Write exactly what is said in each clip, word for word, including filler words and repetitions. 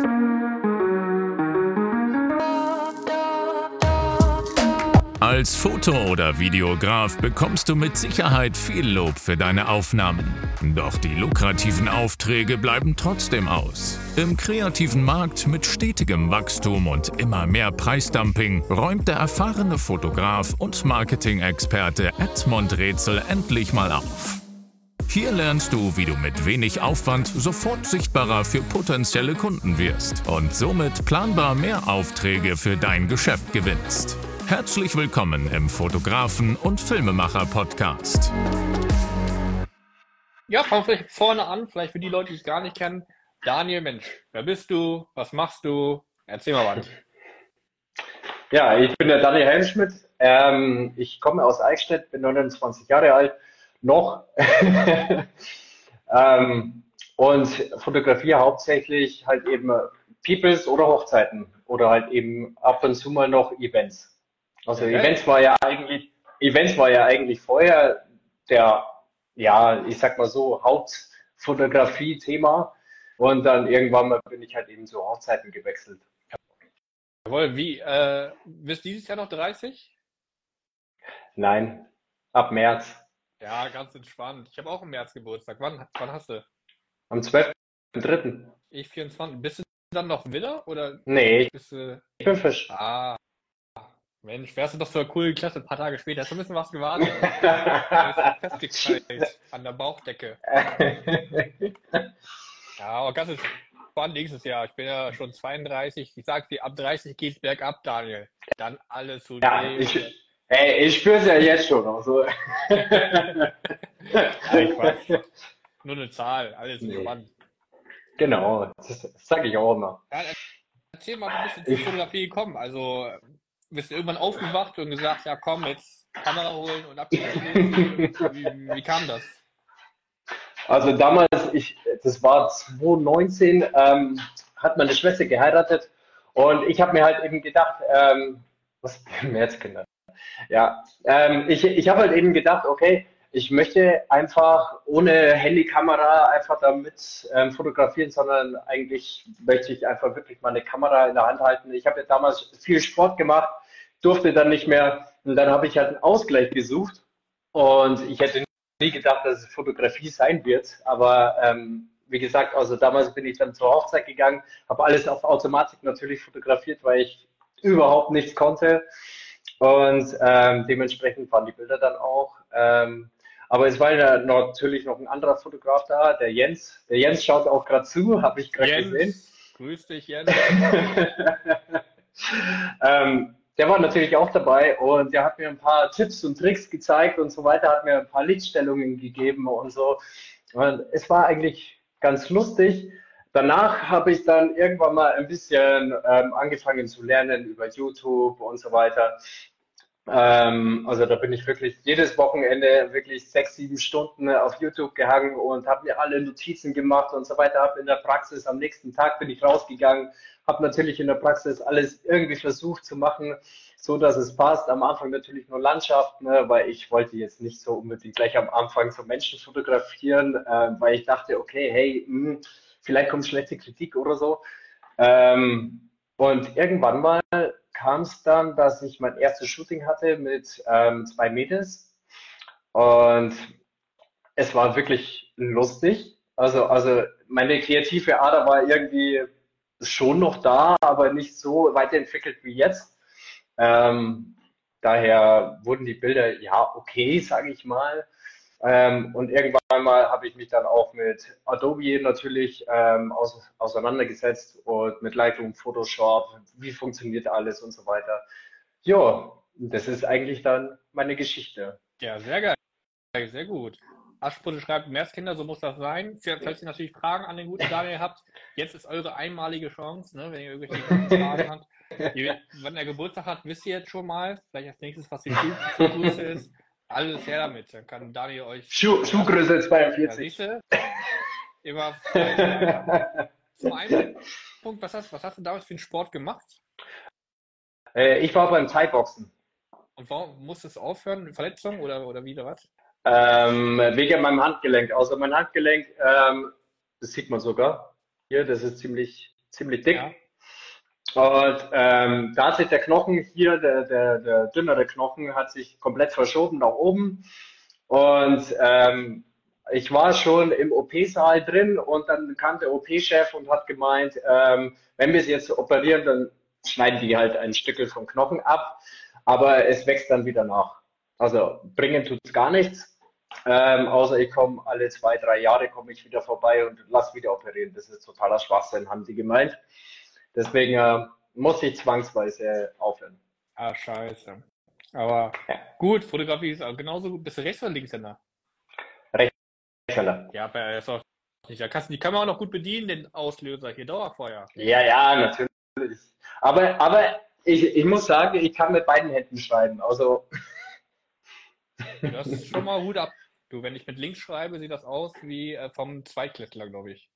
Als Foto- oder Videograf bekommst du mit Sicherheit viel Lob für deine Aufnahmen. Doch die lukrativen Aufträge bleiben trotzdem aus. Im kreativen Markt mit stetigem Wachstum und immer mehr Preisdumping räumt der erfahrene Fotograf und Marketing-Experte Edmund Rätsel endlich mal auf. Hier lernst du, wie du mit wenig Aufwand sofort sichtbarer für potenzielle Kunden wirst und somit planbar mehr Aufträge für dein Geschäft gewinnst. Herzlich willkommen im Fotografen- und Filmemacher-Podcast. Ja, fangen wir vorne an, vielleicht für die Leute, die ich gar nicht kennen. Daniel, Mensch, wer bist du? Was machst du? Erzähl mal was. Ja, ich bin der Daniel Helmschmidt. Ähm, ich komme aus Eichstätt, bin neunundzwanzig Jahre alt, noch. ähm, und fotografiere hauptsächlich halt eben Peoples oder Hochzeiten oder halt eben ab und zu mal noch Events. Also Okay. Events war ja eigentlich, Events war ja eigentlich vorher der, ja, ich sag mal so, Hauptfotografie-Thema. Und dann irgendwann mal bin ich halt eben zu Hochzeiten gewechselt. Jawohl, wie, äh, bist du dieses Jahr noch dreißig? Nein, ab März. Ja, ganz entspannt. Ich habe auch im März Geburtstag. Wann, wann hast du? Am zwölften dritten Ich vierundzwanzig. Bist du dann noch Widder oder Nee, ich bist du... bin Fisch. Ah, Mensch, wärst du doch so eine coole Klasse ein paar Tage später. Hast du ein bisschen was gewartet? Da ist festgekrallt an der Bauchdecke. Ja, aber ganz entspannt nächstes Jahr. Ich bin ja schon zweiunddreißig. Ich sag dir, ab dreißig geht's bergab, Daniel. Dann alles so. Ja, ich, ey, ich spüre es ja jetzt schon. Also. Ja, ich weiß. Nur eine Zahl, alles Nee. entspannt. Genau, das, das sage ich auch immer. Ja, erzähl mal, wie bist du zur Fotografie gekommen? Also, bist du irgendwann aufgewacht und gesagt, ja komm, jetzt Kamera holen und ab geht's. Wie, wie kam das? Also damals, ich, das war zweitausendneunzehn, ähm, hat meine Schwester geheiratet und ich habe mir halt eben gedacht, ähm, was Märzkinder? Ja, ähm, ich, ich habe halt eben gedacht, okay, ich möchte einfach ohne Handykamera einfach damit ähm, fotografieren, sondern eigentlich möchte ich einfach wirklich meine Kamera in der Hand halten. Ich habe ja damals viel Sport gemacht, durfte dann nicht mehr und dann habe ich halt einen Ausgleich gesucht und ich hätte nie gedacht, dass es Fotografie sein wird, aber ähm, wie gesagt, also damals bin ich dann zur Hochzeit gegangen, habe alles auf Automatik natürlich fotografiert, weil ich überhaupt nichts konnte und ähm, dementsprechend waren die Bilder dann auch. Ähm, aber es war ja natürlich noch ein anderer Fotograf da, der Jens. Der Jens schaut auch gerade zu, habe ich gerade gesehen. Jens, grüß dich, Jens. ähm, der war natürlich auch dabei und der hat mir ein paar Tipps und Tricks gezeigt und so weiter, hat mir ein paar Lichtstellungen gegeben und so. Und es war eigentlich ganz lustig. Danach habe ich dann irgendwann mal ein bisschen ähm, angefangen zu lernen über YouTube und so weiter. Ähm, also da bin ich wirklich jedes Wochenende wirklich sechs, sieben Stunden auf YouTube gehangen und habe mir alle Notizen gemacht und so weiter. Habe in der Praxis am nächsten Tag bin ich rausgegangen, habe natürlich in der Praxis alles irgendwie versucht zu machen, so dass es passt. Am Anfang natürlich nur Landschaft, ne, weil ich wollte jetzt nicht so unbedingt gleich am Anfang so Menschen fotografieren, äh, weil ich dachte, okay, hey, mh, vielleicht kommt schlechte Kritik oder so. Ähm, und irgendwann mal kam es dann, dass ich mein erstes Shooting hatte mit ähm, zwei Mädels und es war wirklich lustig. Also, also meine kreative Ader war irgendwie schon noch da, aber nicht so weiterentwickelt wie jetzt. Ähm, daher wurden die Bilder ja okay, sage ich mal. Ähm, und irgendwann mal habe ich mich dann auch mit Adobe natürlich ähm, aus, auseinandergesetzt und mit Lightroom, Photoshop, wie funktioniert alles und so weiter. Ja, das ist eigentlich dann meine Geschichte. Ja, sehr geil, sehr gut. Aschputte schreibt, Märzkinder, so muss das sein. Falls ihr natürlich Fragen an den guten Daniel habt, jetzt ist eure einmalige Chance, ne, wenn ihr irgendwelche Fragen habt. Ihr, wenn er Geburtstag hat, wisst ihr jetzt schon mal, vielleicht als nächstes, was die Schuh- Schuhgröße ist. Alles her damit, dann kann Daniel euch... Schuh, Schuhgröße Ja, zweiundvierzig. siehst du? Immer frei. Zum einen Punkt, was hast, was hast du damals für einen Sport gemacht? Äh, ich war beim Thai-Boxen. Und warum musstest du aufhören? Verletzung oder, oder wieder was? Ähm, wegen meinem Handgelenk. Also mein Handgelenk, ähm, das sieht man sogar. Hier, das ist ziemlich, ziemlich dick. Ja. Und ähm, da hat sich der Knochen hier, der, der, der dünnere Knochen, hat sich komplett verschoben nach oben. Und ähm, ich war schon im O P-Saal drin und dann kam der O P-Chef und hat gemeint, ähm, wenn wir sie jetzt operieren, dann schneiden die halt ein Stückel vom Knochen ab, aber es wächst dann wieder nach. Also bringen tut's gar nichts, ähm, außer ich komme alle zwei, drei Jahre komme ich wieder vorbei und lass wieder operieren. Das ist totaler Schwachsinn, haben die gemeint. Deswegen äh, muss ich zwangsweise aufhören. Ah, scheiße. Aber Ja. gut, Fotografie ist auch genauso gut. Bist du Rechts- oder Linkshänder? Rechtshänder. Ja, aber ist auch nicht. Da kannst du die Kamera auch noch gut bedienen, den Auslöser hier, Dauerfeuer. Ja, ja, natürlich. Aber, aber ich, ich muss sagen, ich kann mit beiden Händen schreiben. Also, Das ist schon mal Hut ab. Du, wenn ich mit links schreibe, sieht das aus wie äh, vom Zweitklässler, glaube ich.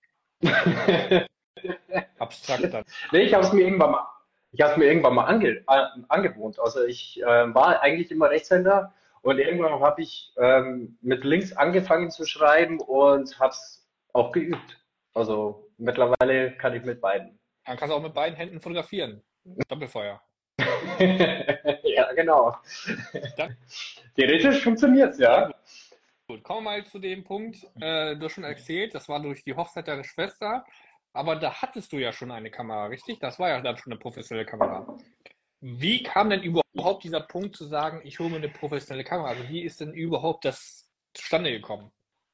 Abstrakt dann. nee, ich habe es mir irgendwann mal, ich habe es mir irgendwann mal ange, äh, angewohnt. Also ich äh, war eigentlich immer Rechtshänder und irgendwann habe ich ähm, mit links angefangen zu schreiben und habe es auch geübt. Also mittlerweile kann ich mit beiden. Dann kannst du auch mit beiden Händen fotografieren. Doppelfeuer. ja, genau. Dann, Theoretisch funktioniert's, ja. gut, kommen wir mal zu dem Punkt, äh, du hast schon erzählt, das war durch die Hochzeit deiner Schwester, aber da hattest du ja schon eine Kamera, richtig? Das war ja dann schon eine professionelle Kamera. Wie kam denn überhaupt dieser Punkt zu sagen, ich hole mir eine professionelle Kamera? Also wie ist denn überhaupt das zustande gekommen?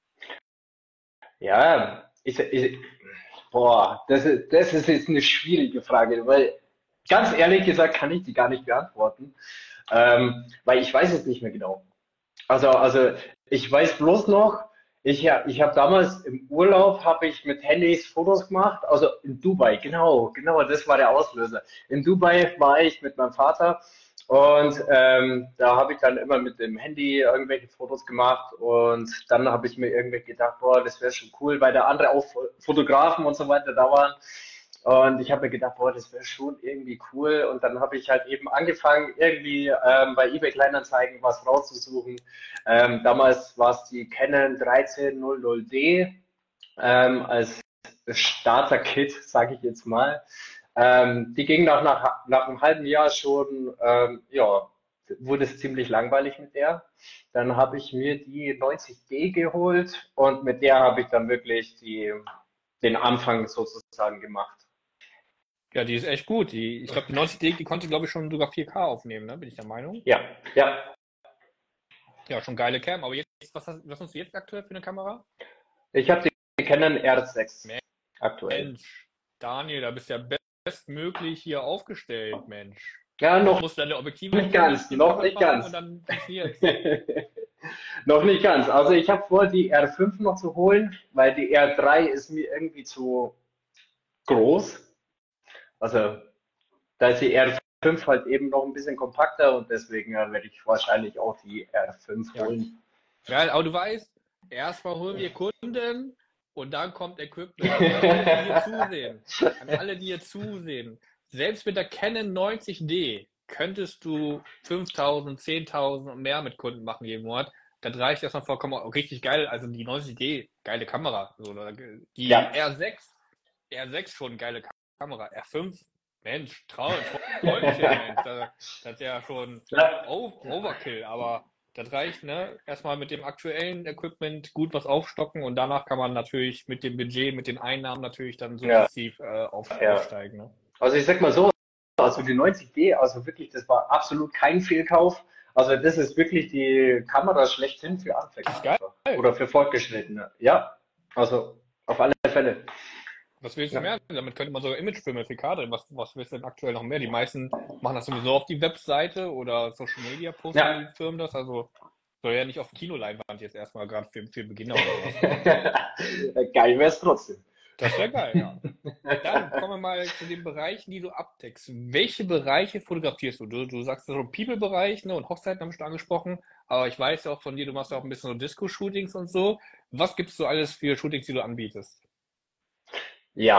Ja, ich, ich, boah, das ist, das ist jetzt eine schwierige Frage, weil ganz ehrlich gesagt kann ich die gar nicht beantworten, ähm, weil ich weiß es nicht mehr genau. Also, also ich weiß bloß noch, ich, ha- ich habe damals im Urlaub habe ich mit Handys Fotos gemacht, also in Dubai, genau, genau, das war der Auslöser. In Dubai war ich mit meinem Vater und ähm, da habe ich dann immer mit dem Handy irgendwelche Fotos gemacht und dann habe ich mir irgendwie gedacht, boah, das wäre schon cool, weil da andere auch Fo- Fotografen und so weiter da waren. Und ich habe mir gedacht, boah, das wäre schon irgendwie cool. Und dann habe ich halt eben angefangen, irgendwie ähm, bei eBay Kleinanzeigen was rauszusuchen. Ähm, damals war es die Canon dreizehn null null D ähm, als Starter-Kit, sage ich jetzt mal. Ähm, die ging nach, nach, nach einem halben Jahr schon, ähm, ja, wurde es ziemlich langweilig mit der. Dann habe ich mir die neunzig D geholt und mit der habe ich dann wirklich die, den Anfang sozusagen gemacht. Ja, die ist echt gut. Die, ich glaube, die neunzig D, die konnte, glaube ich, schon sogar vier K aufnehmen, ne? Bin ich der Meinung. Ja, ja. Ja, schon geile Cam. Aber jetzt, was, hast, was hast du jetzt aktuell für eine Kamera? Ich habe die Canon R sechs aktuell. Mensch, Daniel, da bist du ja bestmöglich hier aufgestellt, Mensch. Ja, Du noch musst deine Objektive nicht ganz, noch nicht ganz. und dann funktioniert's. Noch nicht ganz. Also ich habe vor, die R fünf noch zu holen, weil die R drei ist mir irgendwie zu groß. Also da ist die R fünf halt eben noch ein bisschen kompakter und deswegen äh, werde ich wahrscheinlich auch die R fünf Ja. holen. Ja, aber du weißt, erstmal holen wir Kunden und dann kommt Equipment. An alle, die hier zusehen, an alle, die hier zusehen, selbst mit der Canon neunzig D könntest du fünftausend, zehntausend und mehr mit Kunden machen jeden Monat. Das reicht erstmal vollkommen richtig geil. Also die neunzig D, geile Kamera. So, die Ja. R sechs, R sechs schon geile Kamera. R fünf, Mensch, Traum, Träumchen, Mensch. Das, das ist ja schon Ja. O- Overkill, aber das reicht, ne? Erstmal mit dem aktuellen Equipment gut was aufstocken und danach kann man natürlich mit dem Budget, mit den Einnahmen natürlich dann sukzessiv äh, auf, Ja. aufsteigen. Ne? Also ich sag mal so, also die neunzig D, also wirklich, das war absolut kein Fehlkauf. Also das ist wirklich die Kamera schlechthin für Anfänger Das ist geil. einfach. Oder für Fortgeschrittene. Ja, also auf alle Fälle. Was willst du Ja. mehr? Damit könnte man sogar Imagefilme für K drehen. Was, was willst du denn aktuell noch mehr? Die meisten machen das sowieso auf die Webseite oder Social Media posten Ja. die Firmen das. Also soll ja nicht auf Kinoleinwand jetzt erstmal gerade für, für Beginner oder was. Geil wäre es trotzdem. Das wäre geil, ja. Dann kommen wir mal zu den Bereichen, die du abdeckst. Welche Bereiche fotografierst du? Du, du sagst so People-Bereich, ne, und Hochzeiten haben wir schon angesprochen, aber ich weiß ja auch von dir, du machst ja auch ein bisschen so Disco-Shootings und so. Was gibt's so alles für Shootings, die du anbietest? Ja,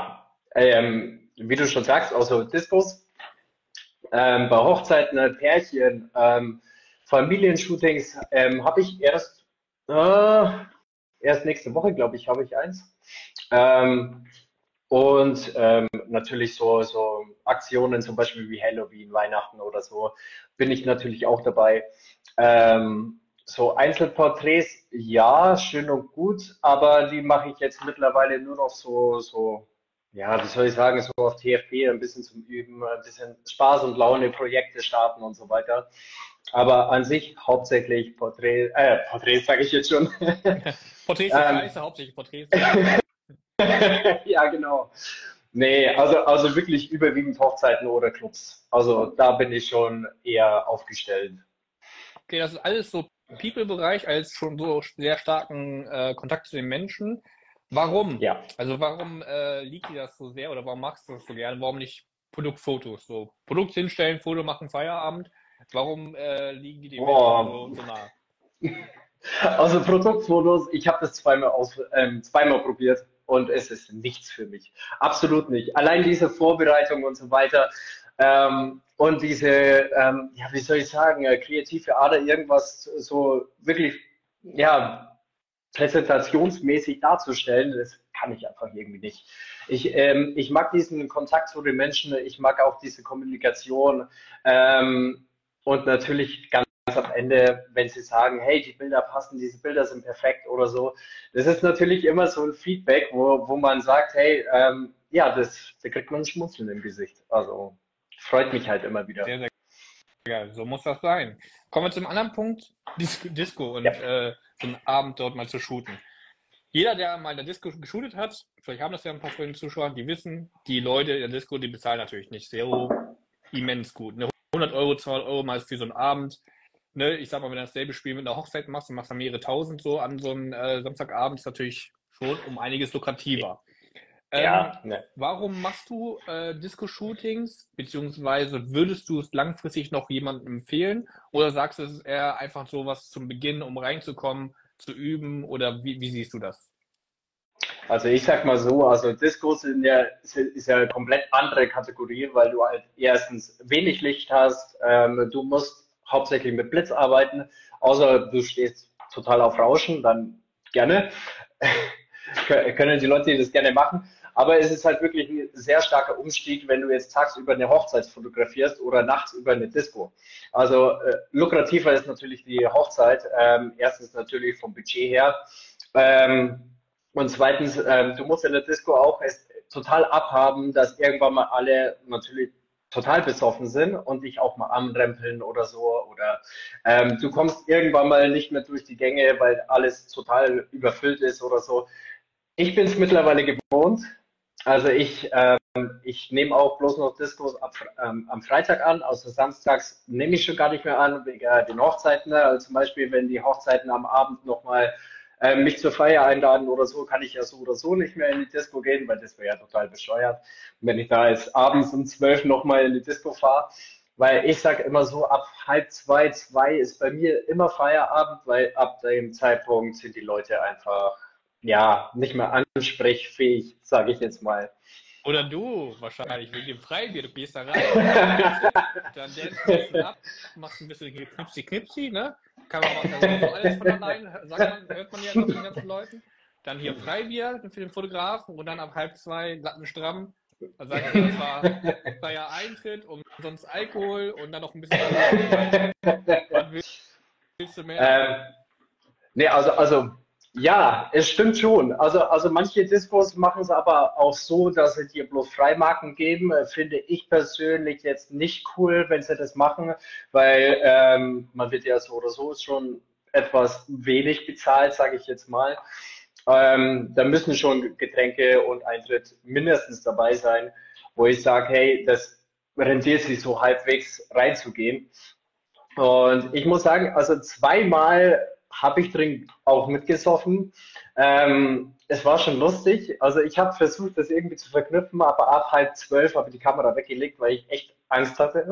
ähm, wie du schon sagst, also Diskos, ähm, bei Hochzeiten, äh, Pärchen, ähm, Familienshootings ähm, habe ich erst, äh, erst nächste Woche, glaube ich, habe ich eins. Ähm, Und ähm, natürlich so, so Aktionen, zum Beispiel wie Halloween, Weihnachten oder so, bin ich natürlich auch dabei. Ähm, so Einzelporträts, ja, schön und gut, aber die mache ich jetzt mittlerweile nur noch so, so, ja, wie soll ich sagen, so auf T F P, ein bisschen zum Üben, ein bisschen Spaß und Laune, Projekte starten und so weiter. Aber an sich hauptsächlich Porträts, äh, Porträts sage ich jetzt schon. Porträts sind ähm, scheiße, hauptsächlich Porträts. ja, genau. Nee, also, also wirklich überwiegend Hochzeiten oder Clubs. Also da bin ich schon eher aufgestellt. Okay, das ist alles so People-Bereich, als schon so sehr starken äh, Kontakt zu den Menschen. Warum? Ja. Also warum äh, liegt dir das so sehr oder warum magst du das so gerne? Warum nicht Produktfotos? So Produkt hinstellen, Foto machen, Feierabend. Warum äh, liegen die den Menschen Boah. so, so nah? Also Produktfotos, ich habe das zweimal aus, ähm, zweimal probiert und es ist nichts für mich. Absolut nicht. Allein diese Vorbereitung und so weiter ähm, und diese, ähm, ja, wie soll ich sagen, äh, kreative Ader, irgendwas so wirklich, ja, präsentationsmäßig darzustellen, das kann ich einfach irgendwie nicht. Ich, ähm, ich mag diesen Kontakt zu den Menschen, ich mag auch diese Kommunikation ähm, und natürlich ganz am Ende, wenn sie sagen, hey, die Bilder passen, diese Bilder sind perfekt oder so. Das ist natürlich immer so ein Feedback, wo, wo man sagt, hey, ähm, ja, das, da kriegt man ein Schmunzeln im Gesicht. Also freut mich halt immer wieder. Sehr, sehr geil. So muss das sein. Kommen wir zum anderen Punkt, Dis Disco und Ja. äh, so einen Abend dort mal zu shooten. Jeder, der mal in der Disco geshootet hat, vielleicht haben das ja ein paar von den Zuschauern, die wissen, die Leute in der Disco, die bezahlen natürlich nicht so immens gut. Ne? hundert Euro, zweihundert Euro mal für so einen Abend. Ne? Ich sag mal, wenn du dasselbe Spiel mit einer Hochzeit machst und machst dann mehrere tausend so an so einem äh, Samstagabend, ist natürlich schon um einiges lukrativer. Ähm, Ja, ne. Warum machst du äh, Disco-Shootings, beziehungsweise würdest du es langfristig noch jemandem empfehlen? Oder sagst du, es ist eher einfach so was zum Beginn, um reinzukommen, zu üben? Oder wie, wie siehst du das? Also ich sag mal so, also Discos sind ja, sind, ist ja eine komplett andere Kategorie, weil du halt erstens wenig Licht hast, ähm, du musst hauptsächlich mit Blitz arbeiten, außer du stehst total auf Rauschen, dann gerne. Können die Leute das gerne machen. Aber es ist halt wirklich ein sehr starker Umstieg, wenn du jetzt tagsüber eine Hochzeit fotografierst oder nachts über eine Disco. Also äh, lukrativer ist natürlich die Hochzeit. Ähm, erstens natürlich vom Budget her. Ähm, und zweitens, ähm, du musst in der Disco auch es total abhaben, dass irgendwann mal alle natürlich total besoffen sind und dich auch mal anrempeln oder so. Oder ähm, du kommst irgendwann mal nicht mehr durch die Gänge, weil alles total überfüllt ist oder so. Ich bin es mittlerweile gewohnt. Also ich, ähm, ich nehme auch bloß noch Discos ab, ähm, am Freitag an. Also samstags nehme ich schon gar nicht mehr an, wegen äh, den Hochzeiten. Also zum Beispiel, wenn die Hochzeiten am Abend nochmal äh, mich zur Feier einladen oder so, kann ich ja so oder so nicht mehr in die Disco gehen, weil das wäre ja total bescheuert, wenn ich da jetzt abends um zwölf nochmal in die Disco fahre. Weil ich sage immer so, ab halb zwei, zwei ist bei mir immer Feierabend, weil ab dem Zeitpunkt sind die Leute einfach ja, nicht mehr ansprechfähig, sage ich jetzt mal. Oder du, wahrscheinlich, wegen dem Freibier. Du gehst da rein, dann dancest du ein bisschen ab, machst ein bisschen Knipsi-Knipsi, ne? Kann man machen, so alles von allein, sagt man, hört man ja von den ganzen Leuten. Dann hier Freibier für den Fotografen und dann ab halb zwei lattenstramm. Dann sagst du, das war freier Eintritt und sonst Alkohol und dann noch ein bisschen Alkohol. Was willst du mehr? Ähm, nee, also, also ja, es stimmt schon. Also, also manche Diskos machen es aber auch so, dass sie dir bloß Freimarken geben. Äh, Finde ich persönlich jetzt nicht cool, wenn sie das machen, weil ähm, man wird ja so oder so schon etwas wenig bezahlt, sage ich jetzt mal. Ähm, da müssen schon Getränke und Eintritt mindestens dabei sein, wo ich sage, hey, das rentiert sich so halbwegs reinzugehen. Und ich muss sagen, also zweimal habe ich drin auch mitgesoffen. Ähm, es war schon lustig. Also ich habe versucht, das irgendwie zu verknüpfen, aber ab halb zwölf habe ich die Kamera weggelegt, weil ich echt Angst hatte.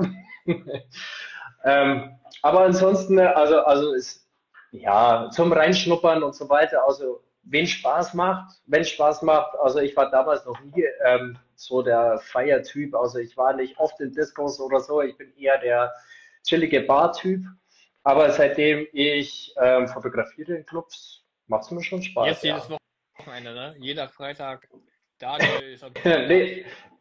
ähm, aber ansonsten, also, also ist ja zum Reinschnuppern und so weiter. Also wen Spaß macht, wenn Spaß macht. Also ich war damals noch nie ähm, so der Feiertyp. Also ich war nicht oft in Discos oder so. Ich bin eher der chillige Bar-Typ. Aber seitdem ich ähm, fotografiere in Clubs, macht es mir schon Spaß. Jetzt jedes Ja. Wochenende, ne? Jeder Freitag Daniel ist nee.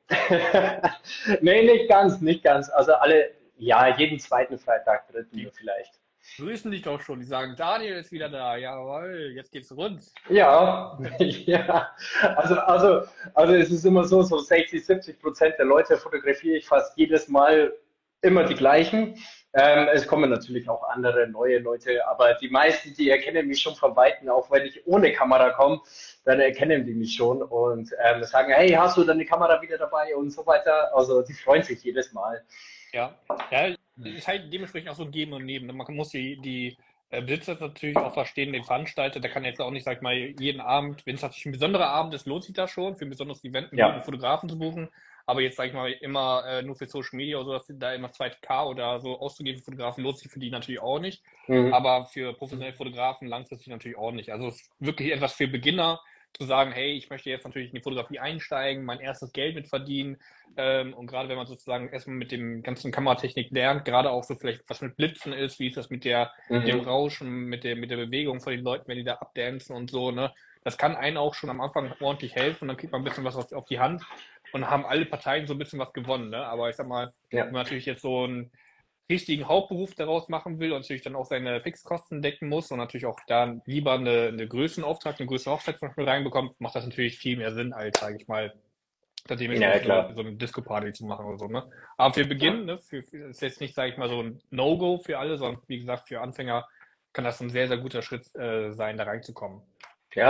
Nee, nicht ganz, nicht ganz. Also alle, ja, jeden zweiten Freitag, dritten Die vielleicht. grüßen dich doch schon. Die sagen, Daniel ist wieder da. Jawohl, jetzt geht's rund. Ja, ja. Also, also, also es ist immer so, so sechzig, siebzig Prozent der Leute fotografiere ich fast jedes Mal immer die gleichen. Ähm, es kommen natürlich auch andere neue Leute, aber die meisten, die erkennen mich schon von Weitem, auch wenn ich ohne Kamera komme, dann erkennen die mich schon und ähm, sagen, hey, hast du deine Kamera wieder dabei und so weiter. Also die freuen sich jedes Mal. Ja, ja, ist halt dementsprechend auch so ein Geben und Nehmen. Man muss die, die äh, Besitzer natürlich auch verstehen, den Veranstalter, der kann jetzt auch nicht, sag ich mal, jeden Abend, wenn es natürlich ein besonderer Abend ist, lohnt sich das schon, für ein besonderes Event einen guten Ja, Fotografen zu buchen. Aber jetzt, sag ich mal, immer äh, nur für Social Media oder so, dass da immer zwei K oder so auszugeben für Fotografen, lohnt sich für die natürlich auch nicht. mhm. Aber für professionelle Fotografen langfristig natürlich auch nicht. Also es ist wirklich etwas für Beginner, zu sagen, hey, ich möchte jetzt natürlich in die Fotografie einsteigen, mein erstes Geld mit verdienen. Ähm, und gerade wenn man sozusagen erstmal mit dem ganzen Kameratechnik lernt, gerade auch so vielleicht was mit Blitzen ist, wie ist das mit der, mit dem Mhm. Rauschen, mit der, mit der Bewegung von den Leuten, wenn die da abdancen und so, ne? Das kann einen auch schon am Anfang ordentlich helfen, dann kriegt man ein bisschen was auf, auf die Hand und haben alle Parteien so ein bisschen was gewonnen, ne? Aber ich sag mal, Ja. wenn man natürlich jetzt so ein richtigen Hauptberuf daraus machen will und natürlich dann auch seine Fixkosten decken muss und natürlich auch da lieber eine, eine Größenauftrag, eine größere Hochzeit zum Beispiel reinbekommt, macht das natürlich viel mehr Sinn, als, sage ich mal, da Ja, dementsprechend so, klar. so eine Disco-Party zu machen oder so, ne? Aber für Beginn, ne, für, für, ist jetzt nicht, sage ich mal, so ein No-Go für alle, sondern wie gesagt, für Anfänger kann das ein sehr, sehr guter Schritt äh, sein, da reinzukommen. Ja,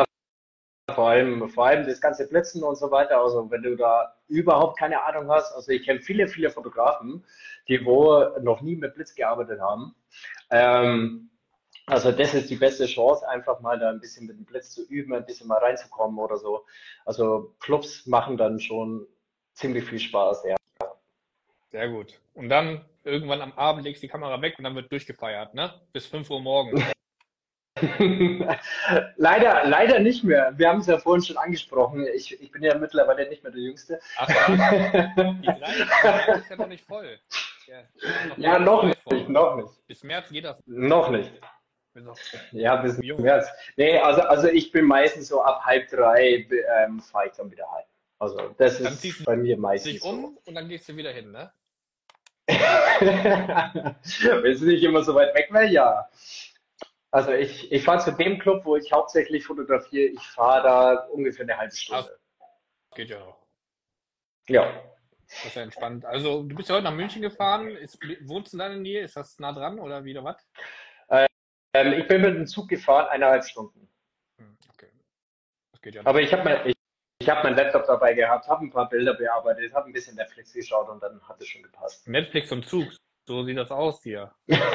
vor allem, vor allem das ganze Blitzen und so weiter. Also wenn du da überhaupt keine Ahnung hast, also ich kenne viele, viele Fotografen, die wo noch nie mit Blitz gearbeitet haben. Ähm, also das ist die beste Chance, einfach mal da ein bisschen mit dem Blitz zu üben, ein bisschen mal reinzukommen oder so. Also Clubs machen dann schon ziemlich viel Spaß, ja. Sehr gut. Und dann irgendwann am Abend legst du die Kamera weg und dann wird durchgefeiert, ne? Bis fünf Uhr morgens. Leider, leider nicht mehr. Wir haben es ja vorhin schon angesprochen. Ich, ich bin ja mittlerweile nicht mehr der Jüngste. Ach was? Die drei, die drei ist ja noch nicht voll. Ja, noch Ja, lange noch frei nicht, von. noch nicht. Bis März geht das. Noch nicht. Bis auf Ja, bis jung. März. Nee, also, also ich bin meistens so ab halb drei ähm, fahre ich dann wieder heim. Also das Dann ziehst ist du bei mir dich meistens so. um und dann gehst du wieder hin, ne? Wenn es nicht immer so weit weg wäre, ja. Also ich, ich fahre zu dem Club, wo ich hauptsächlich fotografiere. Ich fahre da ungefähr eine halbe Ah, Stunde. geht ja noch. Ja. Das ist ja entspannt. Also, du bist ja heute nach München gefahren. Ist, wohnst du in deiner Nähe? Ist das nah dran oder wieder was? Ähm, ich bin mit dem Zug gefahren, eineinhalb Stunden. Hm, okay. Das geht ja Aber noch. ich habe mein, ich, ich hab meinen Laptop dabei gehabt, habe ein paar Bilder bearbeitet, habe ein bisschen Netflix geschaut und dann hat es schon gepasst. Netflix und Zug. So sieht das aus hier.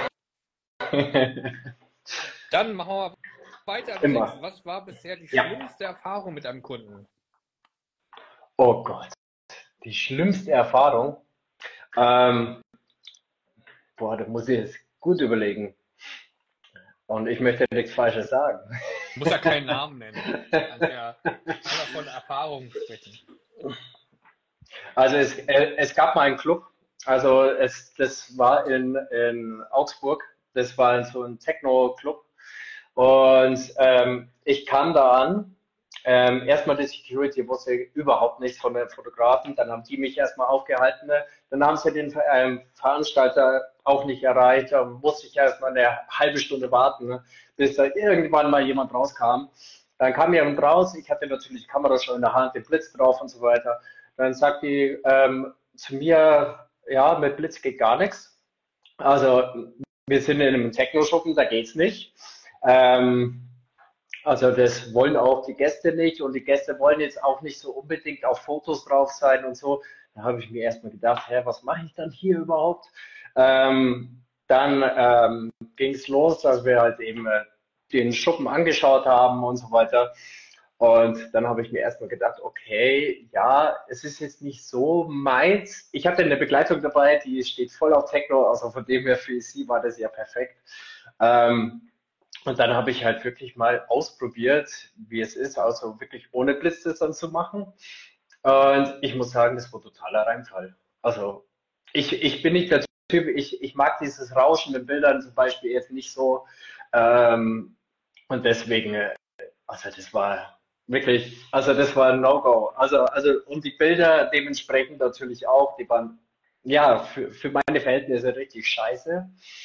Dann machen wir weiter, Alex. Immer. Was war bisher die Ja. schlimmste Erfahrung mit einem Kunden? Oh Gott, die schlimmste Erfahrung. Ähm, boah, da muss ich jetzt gut überlegen. Und ich möchte nichts Falsches sagen. Du musst ja keinen Namen nennen. Du kannst ja einfach von Erfahrung sprechen. Also es, äh, es gab mal einen Club, also es, das war in, in Augsburg, das war so ein Techno-Club und ähm, ich kam da an, ähm, erstmal die Security wusste überhaupt nichts von den Fotografen, dann haben die mich erstmal aufgehalten, ne? Dann haben sie den ähm, Veranstalter auch nicht erreicht, da musste ich erstmal eine halbe Stunde warten, ne? Bis da irgendwann mal jemand rauskam. Dann kam jemand raus, ich hatte natürlich die Kamera schon in der Hand, den Blitz drauf und so weiter. Dann sagt die ähm, zu mir, ja, mit Blitz geht gar nichts. Also wir sind in einem Techno-Schuppen, da geht's nicht. Ähm, also das wollen auch die Gäste nicht und die Gäste wollen jetzt auch nicht so unbedingt auf Fotos drauf sein und so. Da habe ich mir erstmal gedacht, hä, was mache ich dann hier überhaupt? Ähm, dann ähm, ging es los, dass wir halt eben äh, den Schuppen angeschaut haben und so weiter. Und dann habe ich mir erstmal gedacht, okay, ja, es ist jetzt nicht so meins. Ich hatte eine Begleitung dabei, die steht voll auf Techno, also von dem her für sie war das ja perfekt. Ähm, und dann habe ich halt wirklich mal ausprobiert, wie es ist, also wirklich ohne Blitz das dann zu machen. Und ich muss sagen, das war totaler Reinfall. Also ich, ich bin nicht der Typ, ich, ich mag dieses Rauschen in Bildern zum Beispiel jetzt nicht so. Ähm, und deswegen, äh, also das war wirklich, also das war ein No-Go. Also, also, und die Bilder dementsprechend natürlich auch, die waren, ja, für, für meine Verhältnisse richtig scheiße.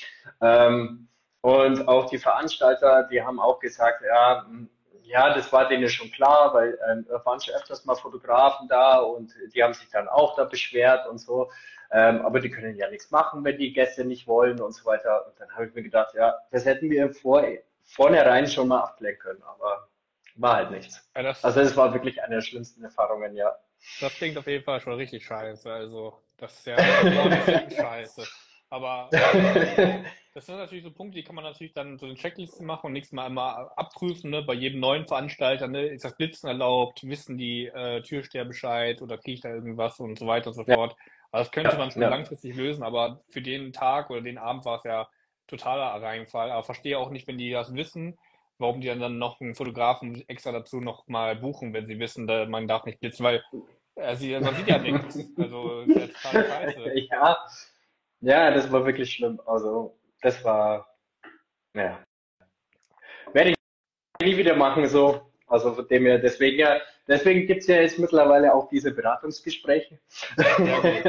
Ähm, und auch die Veranstalter, die haben auch gesagt, ja, m, ja, das war denen schon klar, weil ähm, da waren schon öfters mal Fotografen da und die haben sich dann auch da beschwert und so. Ähm, aber die können ja nichts machen, wenn die Gäste nicht wollen und so weiter. Und dann habe ich mir gedacht, ja, das hätten wir vor, vornherein schon mal abklären können, aber war halt nichts. Ja, Also das, es war wirklich eine der schlimmsten Erfahrungen, ja. das klingt auf jeden Fall schon richtig scheiße. Also, das ist ja vorne scheiße. Aber ähm, das sind natürlich so Punkte, die kann man natürlich dann so eine Checkliste machen und nächstes Mal einmal abprüfen, ne? Bei jedem neuen Veranstalter, ne? Ist das Blitzen erlaubt? Wissen die äh, Türsteher Bescheid oder kriege ich da irgendwas und so weiter und so Ja, fort. Also das könnte ja, man schon ja. langfristig lösen, aber für den Tag oder den Abend war es ja totaler Reinfall. Aber verstehe auch nicht, wenn die das wissen, warum die dann, dann noch einen Fotografen extra dazu noch mal buchen, wenn sie wissen, da, man darf nicht blitzen, weil äh, sie, man sieht ja nichts. Also ist ja total scheiße. Ja, ja, das war wirklich schlimm. Also das war, ja, werde ich nie wieder machen so. Also von dem her, deswegen ja, deswegen gibt's ja jetzt mittlerweile auch diese Beratungsgespräche. Sehr gut.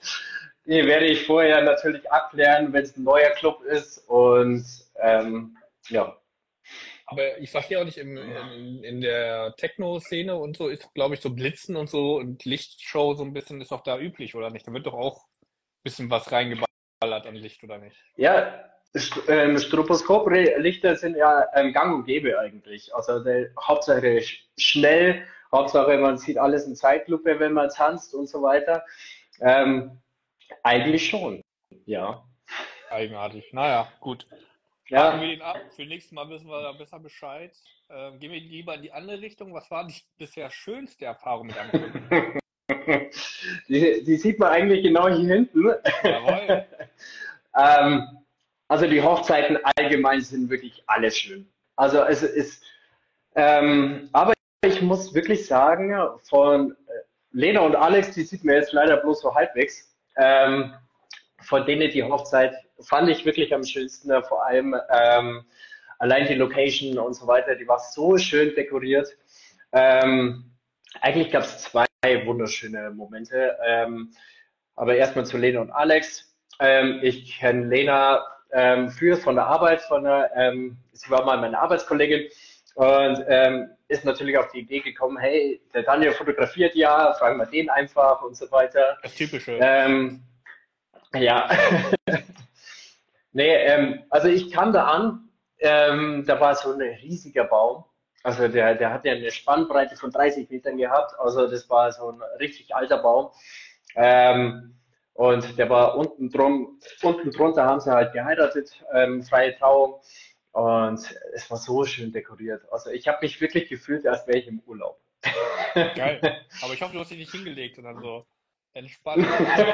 Die werde ich vorher natürlich abklären, wenn es ein neuer Club ist und ähm, ja. Aber ich verstehe auch nicht, im, in, in der Techno-Szene und so ist, glaube ich, so Blitzen und so und Lichtshow so ein bisschen ist doch da üblich, oder nicht? Da wird doch auch ein bisschen was reingeballert an Licht, oder nicht? Ja, St ähm, Stroboskoplichter sind ja ähm, gang und gäbe eigentlich. Also der, Hauptsache sch- schnell, Hauptsache man sieht alles in Zeitlupe, wenn man tanzt und so weiter. Ähm, eigentlich schon, ja. Eigenartig. Naja, gut. Haken wir Ja, den ab. Für nächstes Mal wissen wir da besser Bescheid. Ähm, gehen wir lieber in die andere Richtung. Was war die bisher schönste Erfahrung mit einem Kunden? die, die sieht man eigentlich genau hier hinten. Jawohl. Ähm, also die Hochzeiten allgemein sind wirklich alle schön. Also es ist, ähm, aber ich muss wirklich sagen, von äh, Lena und Alex, die sieht man jetzt leider bloß so halbwegs, ähm, von denen die Hochzeit fand ich wirklich am schönsten, äh, vor allem ähm, allein die Location und so weiter, die war so schön dekoriert. Ähm, eigentlich gab es zwei wunderschöne Momente. Ähm, aber erstmal zu Lena und Alex. Ähm, ich kenne Lena ähm, früher von der Arbeit, von der, ähm, sie war mal meine Arbeitskollegin und ähm, ist natürlich auf die Idee gekommen, hey, der Daniel fotografiert ja, fragen wir den einfach und so weiter. Das Typische. Ähm, ja, nee, ähm, also ich kam da an, ähm, da war so ein riesiger Baum. Also der, der hat ja eine Spannbreite von dreißig Metern gehabt. Also das war so ein richtig alter Baum. Ähm, und der war unten drum, unten drunter haben sie halt geheiratet, ähm, freie Trauung. Und es war so schön dekoriert. Also ich habe mich wirklich gefühlt, als wäre ich im Urlaub. Geil. Aber ich hoffe, du hast dich nicht hingelegt und dann so entspannt.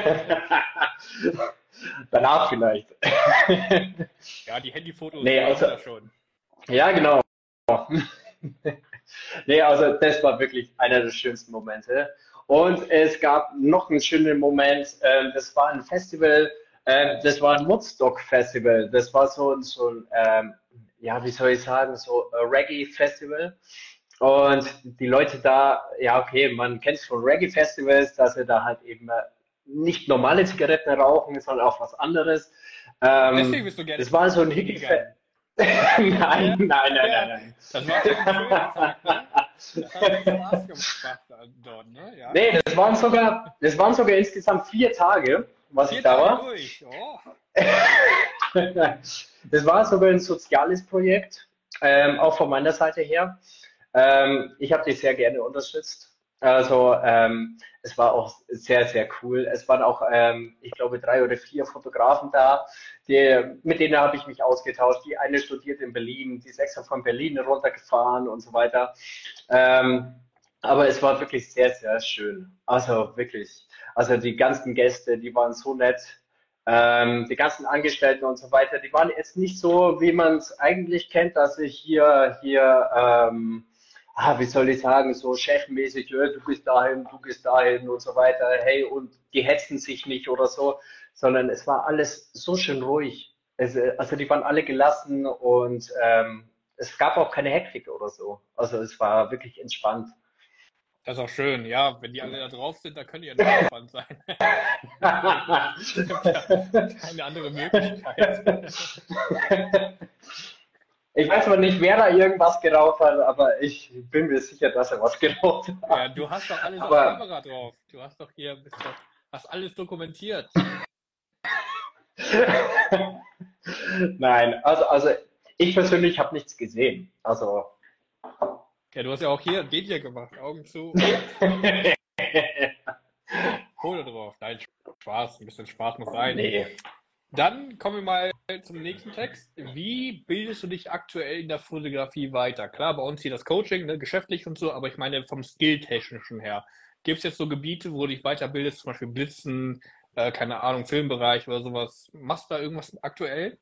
Danach vielleicht. Ja, die Handyfotos Nee, machen also, das schon. ja, genau. Nee, also das war wirklich einer der schönsten Momente. Und es gab noch einen schönen Moment, ähm, das war ein Festival, ähm, das war ein Woodstock-Festival. Das war so, ein- so ein, ähm, ja, wie soll ich sagen, so ein Reggae-Festival. Und die Leute da, ja, okay, man kennt es von Reggae-Festivals, dass sie da halt eben äh, nicht normale Zigaretten rauchen, sondern auch was anderes. Deswegen Ähm, bist du gerne das war so ein hingegangen. Hippie-Festival. Nein, Ja, nein, nein, ja. nein, nein. Das war schon schön, gesagt, ne? Das hat Spaß gemacht da- dort, ne? Ja. Nee, das waren sogar, das waren sogar insgesamt vier Tage, was ich Vier da Tage war. durch. Oh, Das war sogar ein soziales Projekt, ähm, auch von meiner Seite her. Ähm, ich habe dich sehr gerne unterstützt. Also ähm, es war auch sehr, sehr cool. Es waren auch, ähm, ich glaube, drei oder vier Fotografen da, die, mit denen habe ich mich ausgetauscht. Die eine studiert in Berlin, die ist extra von Berlin runtergefahren und so weiter. Ähm, aber es war wirklich sehr, sehr schön. Also wirklich. Also die ganzen Gäste, die waren so nett. Ähm, die ganzen Angestellten und so weiter, die waren jetzt nicht so, wie man es eigentlich kennt, dass ich hier, hier, ähm, ah, wie soll ich sagen, so chefmäßig, ja, du gehst dahin, du gehst dahin und so weiter, hey, und die hetzen sich nicht oder so, sondern es war alles so schön ruhig. Es, äh, also die waren alle gelassen und ähm, es gab auch keine Hektik oder so. Also es war wirklich entspannt. Das ist auch schön, ja, wenn die alle da drauf sind, dann könnt ihr ja nicht gespannt sein. Es gibt ja keine andere Möglichkeit. Ich weiß aber nicht, wer da irgendwas geraucht hat, aber ich bin mir sicher, dass er was geraucht hat. Ja, du hast doch alles Aber- auf Kamera drauf. Du hast doch hier, bist doch, hast alles dokumentiert. Nein, also, also ich persönlich habe nichts gesehen. Also Ja, du hast ja auch hier den hier gemacht, Augen zu, Kohle drauf. Nein, Spaß, ein bisschen Spaß muss sein. nee. Dann kommen wir mal zum nächsten Text. Wie bildest du dich aktuell in der Fotografie weiter? Klar, bei uns hier das Coaching, ne, geschäftlich und so, aber ich meine vom Skill-Technischen her. Gibt es jetzt so Gebiete, wo du dich weiterbildest, zum Beispiel Blitzen, äh, keine Ahnung, Filmbereich oder sowas? Machst du da irgendwas aktuell?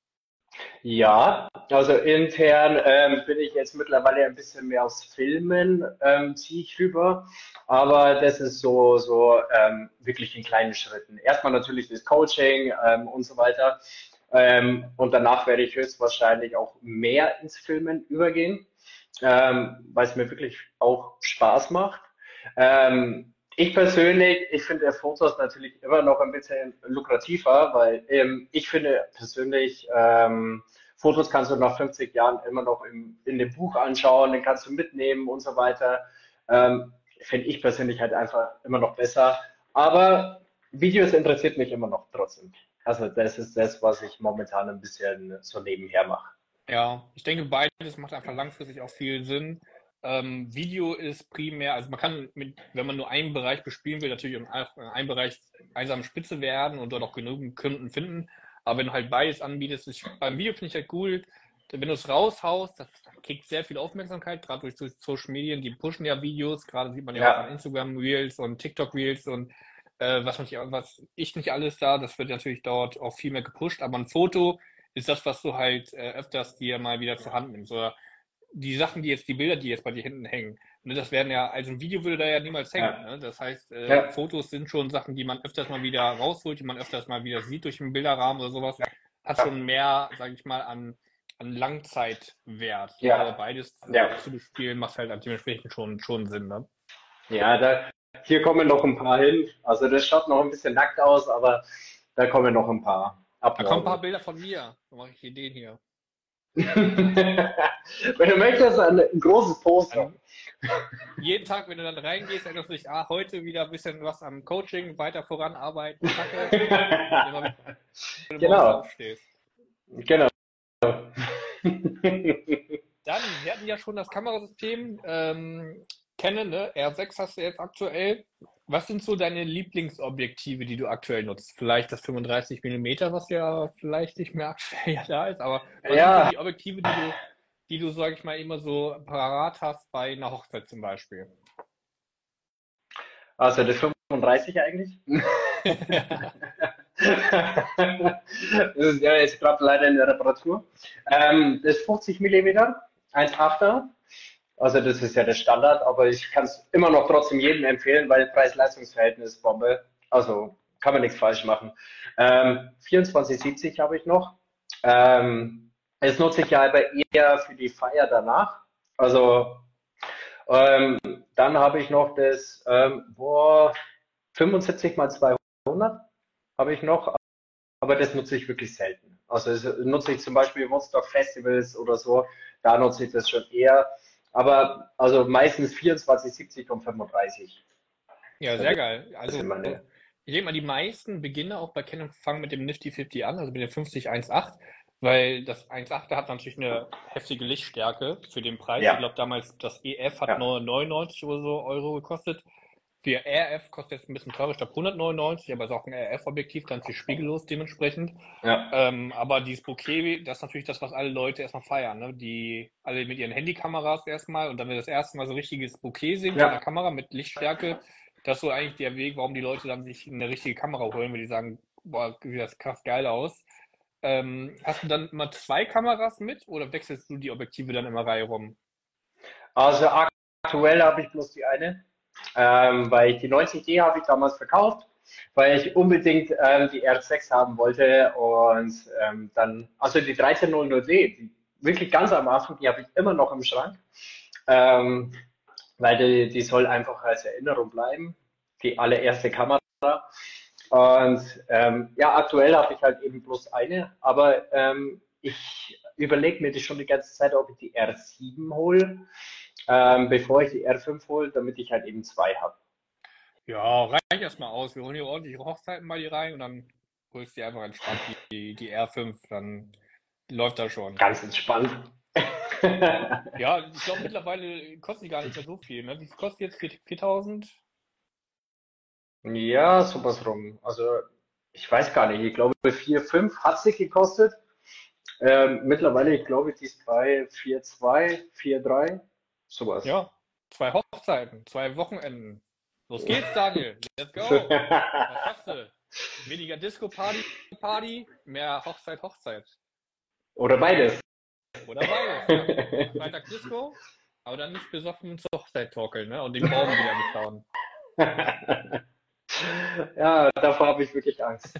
Ja, also intern ähm, bin ich jetzt mittlerweile ein bisschen mehr aufs Filmen, ähm, ziehe ich rüber, aber das ist so, so ähm, wirklich in kleinen Schritten. Erstmal natürlich das Coaching ähm, und so weiter ähm, und danach werde ich höchstwahrscheinlich auch mehr ins Filmen übergehen, ähm, weil es mir wirklich auch Spaß macht. Ähm, ich persönlich, ich finde Fotos natürlich immer noch ein bisschen lukrativer, weil ähm, ich finde persönlich, ähm, Fotos kannst du nach fünfzig Jahren immer noch im, in dem Buch anschauen, den kannst du mitnehmen und so weiter. Ähm, finde ich persönlich halt einfach immer noch besser. Aber Videos interessiert mich immer noch trotzdem. Also das ist das, was ich momentan ein bisschen so nebenher mache. Ja, ich denke, beides macht einfach langfristig auch viel Sinn. Ähm, Video ist primär, also man kann, mit, wenn man nur einen Bereich bespielen will, natürlich in einem Bereich einsam Spitze werden und dort auch genügend Kunden finden. Aber wenn du halt beides anbietest, ich, beim Video finde ich halt cool, wenn du es raushaust, das kriegt sehr viel Aufmerksamkeit, gerade durch Social Medien, die pushen ja Videos, gerade sieht man ja, Ja. auch an Instagram Reels und TikTok Reels und äh, was, nicht, was ich nicht alles da, das wird natürlich dort auch viel mehr gepusht, aber ein Foto ist das, was du halt äh, öfters dir mal wieder zur Hand nimmst. Oder die Sachen, die jetzt, die Bilder, die jetzt bei dir hinten hängen, ne, das werden ja, also ein Video würde da ja niemals hängen. Ja. Ne? Das heißt, äh, Ja. Fotos sind schon Sachen, die man öfters mal wieder rausholt, die man öfters mal wieder sieht durch einen Bilderrahmen oder sowas. Hat schon mehr, sage ich mal, an, an Langzeitwert. Ja. Aber beides Ja. zu bespielen macht halt dementsprechend schon, schon Sinn. Ne? Ja, da, hier kommen noch ein paar hin. Also das schaut noch ein bisschen nackt aus, aber da kommen noch ein paar ab. Da kommen ein paar Bilder von mir. Dann mache ich hier den hier. Wenn du möchtest, ein, ein großes Poster. Jeden Tag, wenn du dann reingehst, erinnerst du dich, ah, heute wieder ein bisschen was am Coaching, weiter voranarbeiten, Kacke. Immer wenn du Genau. morgens aufstehst. Genau. Dann, wir hatten ja schon das Kamerasystem ähm, kennen, ne? R sechs hast du jetzt aktuell. Was sind so deine Lieblingsobjektive, die du aktuell nutzt? Vielleicht das fünfunddreißig Millimeter, was ja vielleicht nicht mehr aktuell ja da ist, aber was Ja. sind so die Objektive, die du, die du, sag ich mal, immer so parat hast bei einer Hochzeit zum Beispiel? Also das fünfunddreißig eigentlich. Das ist ja jetzt gerade leider in der Reparatur. Ähm, das ist fünfzig Millimeter, eins Komma achter. Also das ist ja der Standard, aber ich kann es immer noch trotzdem jedem empfehlen, weil Preis-Leistungs-Verhältnis Bombe. Also kann man nichts falsch machen. Ähm, vierundzwanzig siebzig habe ich noch. Ähm, das nutze ich ja aber eher für die Feier danach. Also ähm, dann habe ich noch das ähm, boah, fünfundsiebzig mal zweihundert habe ich noch, aber das nutze ich wirklich selten. Also das nutze ich zum Beispiel Woodstock Festivals oder so, da nutze ich das schon eher. Aber also meistens vierundzwanzig siebzig und fünfunddreißig. Ja, sehr geil. Das Also sind meine. ich denke mal, die meisten Beginner auch bei Canon fangen mit dem Nifty fünfzig an, also mit dem fünfzig eins Komma acht, weil das eins Komma acht hat natürlich eine heftige Lichtstärke für den Preis. Ja. Ich glaube damals das E F hat Ja. neunundneunzig oder so Euro gekostet. Der R F kostet jetzt ein bisschen teurer, ich glaube hundertneunundneunzig, aber ist auch ein R F-Objektiv, ganz viel spiegellos dementsprechend. Ja. Ähm, aber dieses Bokeh, das ist natürlich das, was alle Leute erstmal feiern, ne? Die alle mit ihren Handykameras erstmal und dann, wenn wir das erste Mal so richtiges Bokeh sehen Ja. von der Kamera mit Lichtstärke, das ist so eigentlich der Weg, warum die Leute dann sich eine richtige Kamera holen, weil die sagen, boah, sieht das krass geil aus. Ähm, hast du dann immer zwei Kameras mit oder wechselst du die Objektive dann immer Reihe rum? Also aktuell habe ich bloß die eine, ähm, weil ich die neunzig D habe ich damals verkauft, weil ich unbedingt ähm, die R sechs haben wollte und ähm, dann, also die dreizehn null null D, die wirklich ganz am Anfang, die habe ich immer noch im Schrank, ähm, weil die, die soll einfach als Erinnerung bleiben. Die allererste Kamera. Und ähm, ja, aktuell habe ich halt eben bloß eine, aber ähm, ich überlege mir das schon die ganze Zeit, ob ich die R sieben hole, ähm, bevor ich die R fünf hole, damit ich halt eben zwei habe. Ja, reicht erstmal aus. Wir holen hier ordentliche Hochzeiten mal hier rein und dann holst du dir einfach entspannt die, die R fünf, dann läuft das schon. Ganz entspannt. Ja, ich glaube mittlerweile kostet die gar nicht mehr so viel, ne? Die kostet jetzt viertausend. Ja, sowas rum. Also ich weiß gar nicht, ich glaube vier Komma fünf hat sie gekostet. Ähm, mittlerweile, ich glaube, die ist bei vier Komma zwei, vier Komma drei, sowas. Ja, zwei Hochzeiten, zwei Wochenenden. Los geht's, Daniel. Let's go. Was hast du? Weniger Disco-Party, Party, mehr Hochzeit, Hochzeit. Oder beides. Oder beides. Ja. Freitag Disco, aber dann nicht besoffen zur Hochzeit torkeln, ne? Und den Baum wieder beklauen. Ja, davor habe ich wirklich Angst.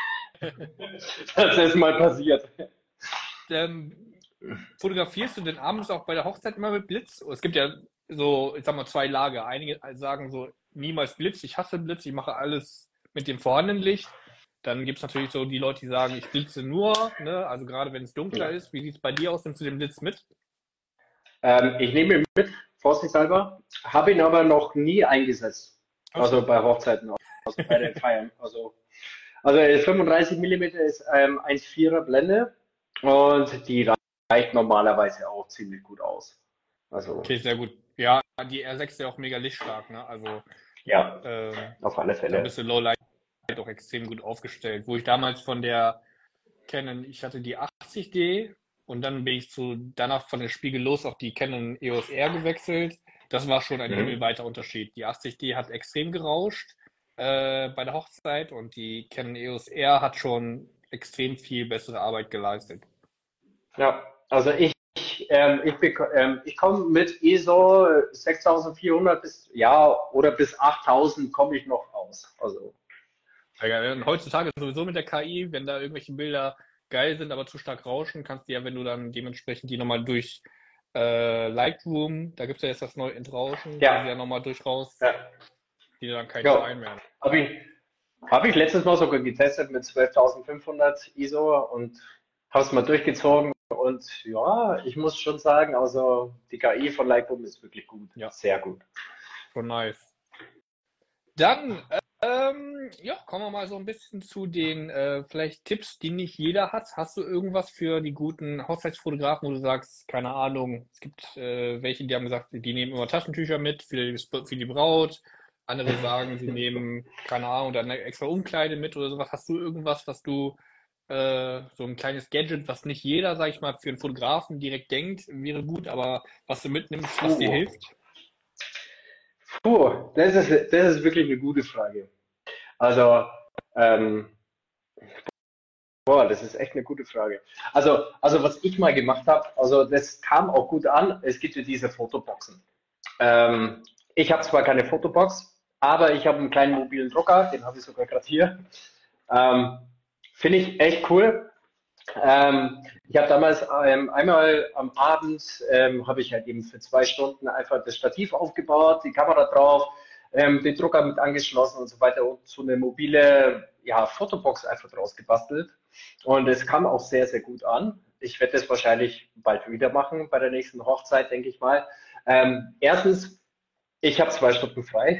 Das ist mal passiert. Ähm, fotografierst du denn abends auch bei der Hochzeit immer mit Blitz? Es gibt ja so, ich sag mal, zwei Lager. Einige sagen so, niemals Blitz, ich hasse Blitz, ich mache alles mit dem vorhandenen Licht. Dann gibt es natürlich so die Leute, die sagen, ich blitze nur, ne? Also gerade wenn es dunkler ist. Wie sieht es bei dir aus? Nimmst du den Blitz mit? Ähm, ich nehme ihn mit, vorsichtshalber, habe ihn aber noch nie eingesetzt. Also bei Hochzeiten, also bei den Feiern. Also, also fünfunddreißig Millimeter ist ähm, eins Komma vierer Blende und die reicht normalerweise auch ziemlich gut aus. Also, okay, sehr gut. Ja, die R sechs ist ja auch mega lichtstark, ne? Also ja, ähm, auf alle da Fälle. bist du Lowlight auch extrem gut aufgestellt. Wo ich damals von der Canon, ich hatte die achtzig D und dann bin ich zu danach von der Spiegel los auf die Canon E O S R gewechselt. Das war schon ein Mhm. himmelweiter Unterschied. Die achtzig D hat extrem gerauscht äh, bei der Hochzeit und die Canon E O S R hat schon extrem viel bessere Arbeit geleistet. Ja, also ich, ähm, ich, bek- ähm, ich komme mit I S O sechstausendvierhundert bis, ja, oder bis achttausend komme ich noch aus. Also, Ja, und heutzutage sowieso mit der K I, wenn da irgendwelche Bilder geil sind, aber zu stark rauschen, kannst du ja, wenn du dann dementsprechend die nochmal durch äh, Lightroom, da gibt es ja jetzt das neue Entrauschen, Ja. die ja nochmal durch raus, ja. die dann kein Ja. Schein mehr. Habe ich, hab ich letztes Mal sogar getestet mit zwölftausendfünfhundert I S O und habe es mal durchgezogen. Und ja, ich muss schon sagen, also die K I von Lightroom ist wirklich gut. Ja. Sehr gut. Schon nice. Dann, ähm, ja, kommen wir mal so ein bisschen zu den äh, vielleicht Tipps, die nicht jeder hat. Hast du irgendwas für die guten Hochzeitsfotografen, wo du sagst, keine Ahnung, es gibt äh, welche, die haben gesagt, die nehmen immer Taschentücher mit für die, für die Braut. Andere sagen, sie nehmen, keine Ahnung, dann eine extra Umkleide mit oder sowas. Hast du irgendwas, was du, äh, so ein kleines Gadget, was nicht jeder, sag ich mal, für einen Fotografen direkt denkt, wäre gut, aber was du mitnimmst, was dir Puh. hilft? Puh, das ist, das ist wirklich eine gute Frage. Also, ähm, boah, das ist echt eine gute Frage. Also, also was ich mal gemacht habe, also das kam auch gut an, es gibt ja diese Fotoboxen. Ähm, ich habe zwar keine Fotobox, aber ich habe einen kleinen mobilen Drucker, den habe ich sogar gerade hier. Ähm, Finde ich echt cool. Ähm, ich habe damals ähm, einmal am Abend, ähm, habe ich halt eben für zwei Stunden einfach das Stativ aufgebaut, die Kamera drauf, ähm, den Drucker mit angeschlossen und so weiter und so eine mobile, ja, Fotobox einfach draus gebastelt. Und es kam auch sehr, sehr gut an. Ich werde das wahrscheinlich bald wieder machen, bei der nächsten Hochzeit, denke ich mal. Ähm, erstens, ich habe zwei Stunden frei.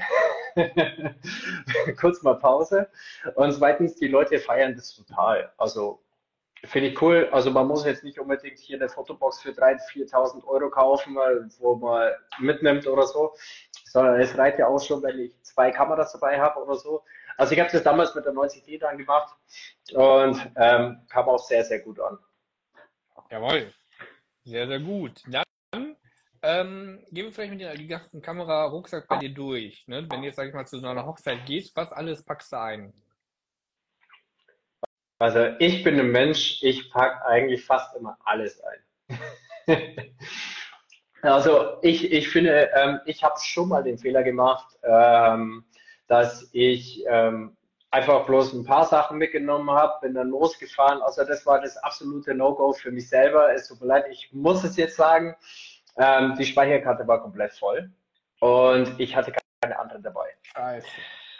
Kurz mal Pause. Und zweitens, die Leute feiern das total. Also finde ich cool. Also man muss jetzt nicht unbedingt hier eine Fotobox für dreitausend, viertausend Euro kaufen, wo man mitnimmt oder so, sondern es reicht ja auch schon, wenn ich zwei Kameras dabei habe oder so. Also ich habe das damals mit der neunzig D dann gemacht und ähm, kam auch sehr, sehr gut an. Jawohl, sehr, sehr gut. Dann ähm, gehen wir vielleicht mit der die ganzen Kamera-Rucksack bei dir durch. Ne? Wenn du jetzt, sag ich mal, zu so einer Hochzeit gehst, was alles packst du ein? Also ich bin ein Mensch, ich packe eigentlich fast immer alles ein. Also ich, ich finde, ähm, ich habe schon mal den Fehler gemacht, ähm, dass ich ähm, einfach bloß ein paar Sachen mitgenommen habe, bin dann losgefahren. Also das war das absolute No-Go für mich selber. Es tut mir leid, ich muss es jetzt sagen. Ähm, die Speicherkarte war komplett voll und ich hatte keine andere dabei. Scheiße.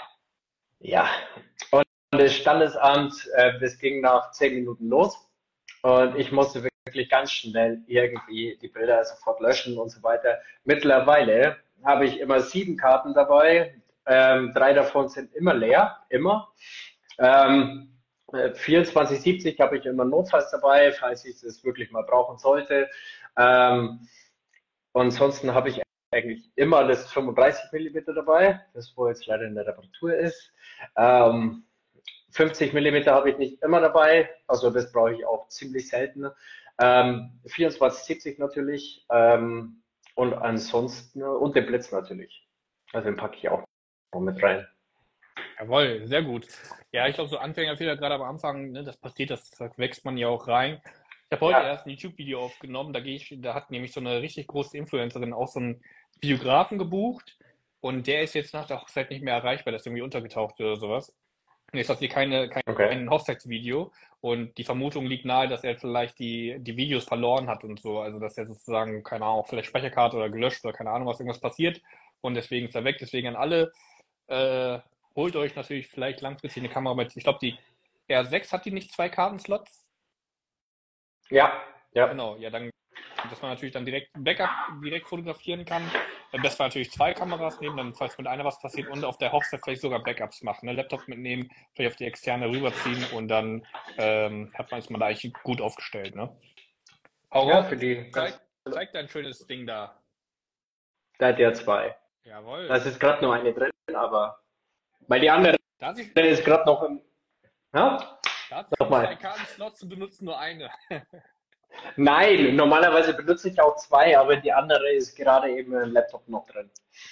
Ja, und das Standesamt, äh, das ging nach zehn Minuten los und ich musste wirklich ganz schnell irgendwie die Bilder sofort löschen und so weiter. Mittlerweile habe ich immer sieben Karten dabei, ähm, drei davon sind immer leer, immer. Ähm, äh, vierundzwanzig siebzig habe ich immer notfalls dabei, falls ich das wirklich mal brauchen sollte. Ähm, und ansonsten habe ich eigentlich immer das fünfunddreißig Millimeter dabei, das wo jetzt leider in der Reparatur ist. Ähm, fünfzig Millimeter habe ich nicht immer dabei, also das brauche ich auch ziemlich selten. Ähm, vierundzwanzig siebzig natürlich ähm, und ansonsten und den Blitz natürlich. Also den packe ich auch noch mit rein. Jawohl, sehr gut. Ja, ich glaube, so Anfängerfehler gerade am Anfang, ne, das passiert, das, das wächst man ja auch rein. Ich habe heute Ja, erst ein YouTube-Video aufgenommen, da gehe ich, da hat nämlich so eine richtig große Influencerin auch so einen Videografen gebucht und der ist jetzt nach der Hochzeit nicht mehr erreichbar, der ist irgendwie untergetaucht oder sowas. Und jetzt hat sie keine, kein, okay. kein Hochzeitsvideo und die Vermutung liegt nahe, dass er vielleicht die, die Videos verloren hat und so, also dass er sozusagen, keine Ahnung, vielleicht Speicherkarte oder gelöscht oder keine Ahnung, was irgendwas passiert und deswegen ist er weg, deswegen an alle, äh, holt euch natürlich vielleicht langfristig eine Kamera mit. Ich glaube, die R sechs hat die nicht zwei Kartenslots. Ja, ja. Genau, ja, dann, dass man natürlich dann direkt ein Backup direkt fotografieren kann. Am besten natürlich zwei Kameras nehmen, dann falls mit einer was passiert und auf der Hochzeit vielleicht sogar Backups machen. Ne? Laptop mitnehmen, vielleicht auf die externe rüberziehen und dann ähm, hat man, ist man da eigentlich gut aufgestellt. Ne? Hau Ja, raus, für die zeig, ganz, zeig dein schönes Ding da. da hat ja zwei. Jawohl. Da ist jetzt gerade nur eine drin, aber weil die andere Da hat sich, ist gerade noch im. Ja? da hat sich schon zwei Nochmal. Kartenslots und benutzt nur eine. Nein, normalerweise benutze ich auch zwei, aber die andere ist gerade eben im Laptop noch drin.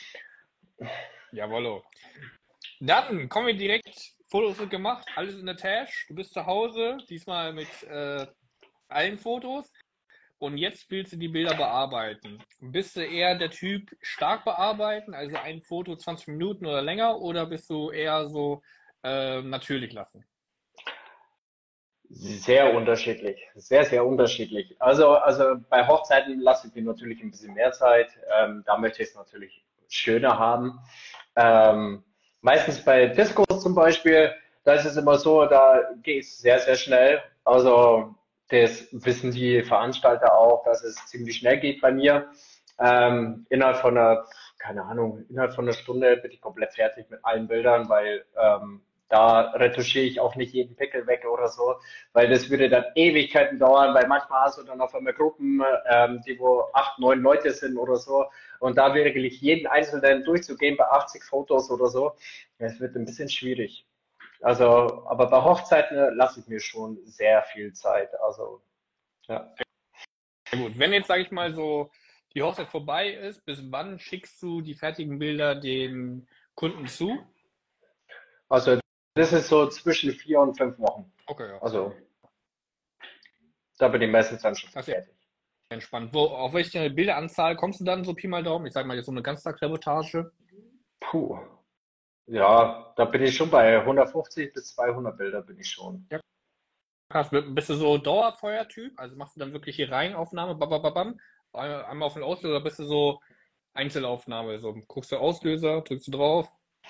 Jawollo. Dann kommen wir direkt, Fotos sind gemacht, alles in der Tasche, du bist zu Hause, diesmal mit äh, allen Fotos und jetzt willst du die Bilder bearbeiten. Bist du eher der Typ stark bearbeiten, also ein Foto zwanzig Minuten oder länger, oder bist du eher so äh, natürlich lassen? Sehr unterschiedlich, sehr, sehr unterschiedlich. Also, also bei Hochzeiten lasse ich mir natürlich ein bisschen mehr Zeit. Ähm, da möchte ich es natürlich schöner haben. Ähm, meistens bei Discos zum Beispiel, da ist es immer so, da geht es sehr, sehr schnell. Also das wissen die Veranstalter auch, dass es ziemlich schnell geht bei mir. Ähm, innerhalb von einer, keine Ahnung, innerhalb von einer Stunde bin ich komplett fertig mit allen Bildern, weil ähm, da retuschiere ich auch nicht jeden Pickel weg oder so, weil das würde dann Ewigkeiten dauern, weil manchmal hast du dann auf einmal Gruppen, ähm, die wo acht, neun Leute sind oder so und da wirklich jeden einzelnen durchzugehen bei achtzig Fotos oder so, das wird ein bisschen schwierig. Also, aber bei Hochzeiten lasse ich mir schon sehr viel Zeit. Also, ja. Ja gut, wenn jetzt, sage ich mal, so die Hochzeit vorbei ist, bis wann schickst du die fertigen Bilder den Kunden zu? Also, das ist so zwischen vier und fünf Wochen. Okay, ja. Also, da bin ich meistens dann schon Das ist ja fertig. entspannt. Wo, auf welche Bilderanzahl kommst du dann so Pi mal Daumen? Ich sag mal jetzt so eine Ganztagsreportage. Puh. Ja, da bin ich schon bei hundertfünfzig bis zweihundert Bilder bin ich schon. Ja, krass. Bist du so Dauerfeuertyp? Also machst du dann wirklich hier Reihenaufnahme, bam, bam, bam, bam, einmal auf den Auslöser, oder bist du so Einzelaufnahme? So guckst du Auslöser, drückst du drauf?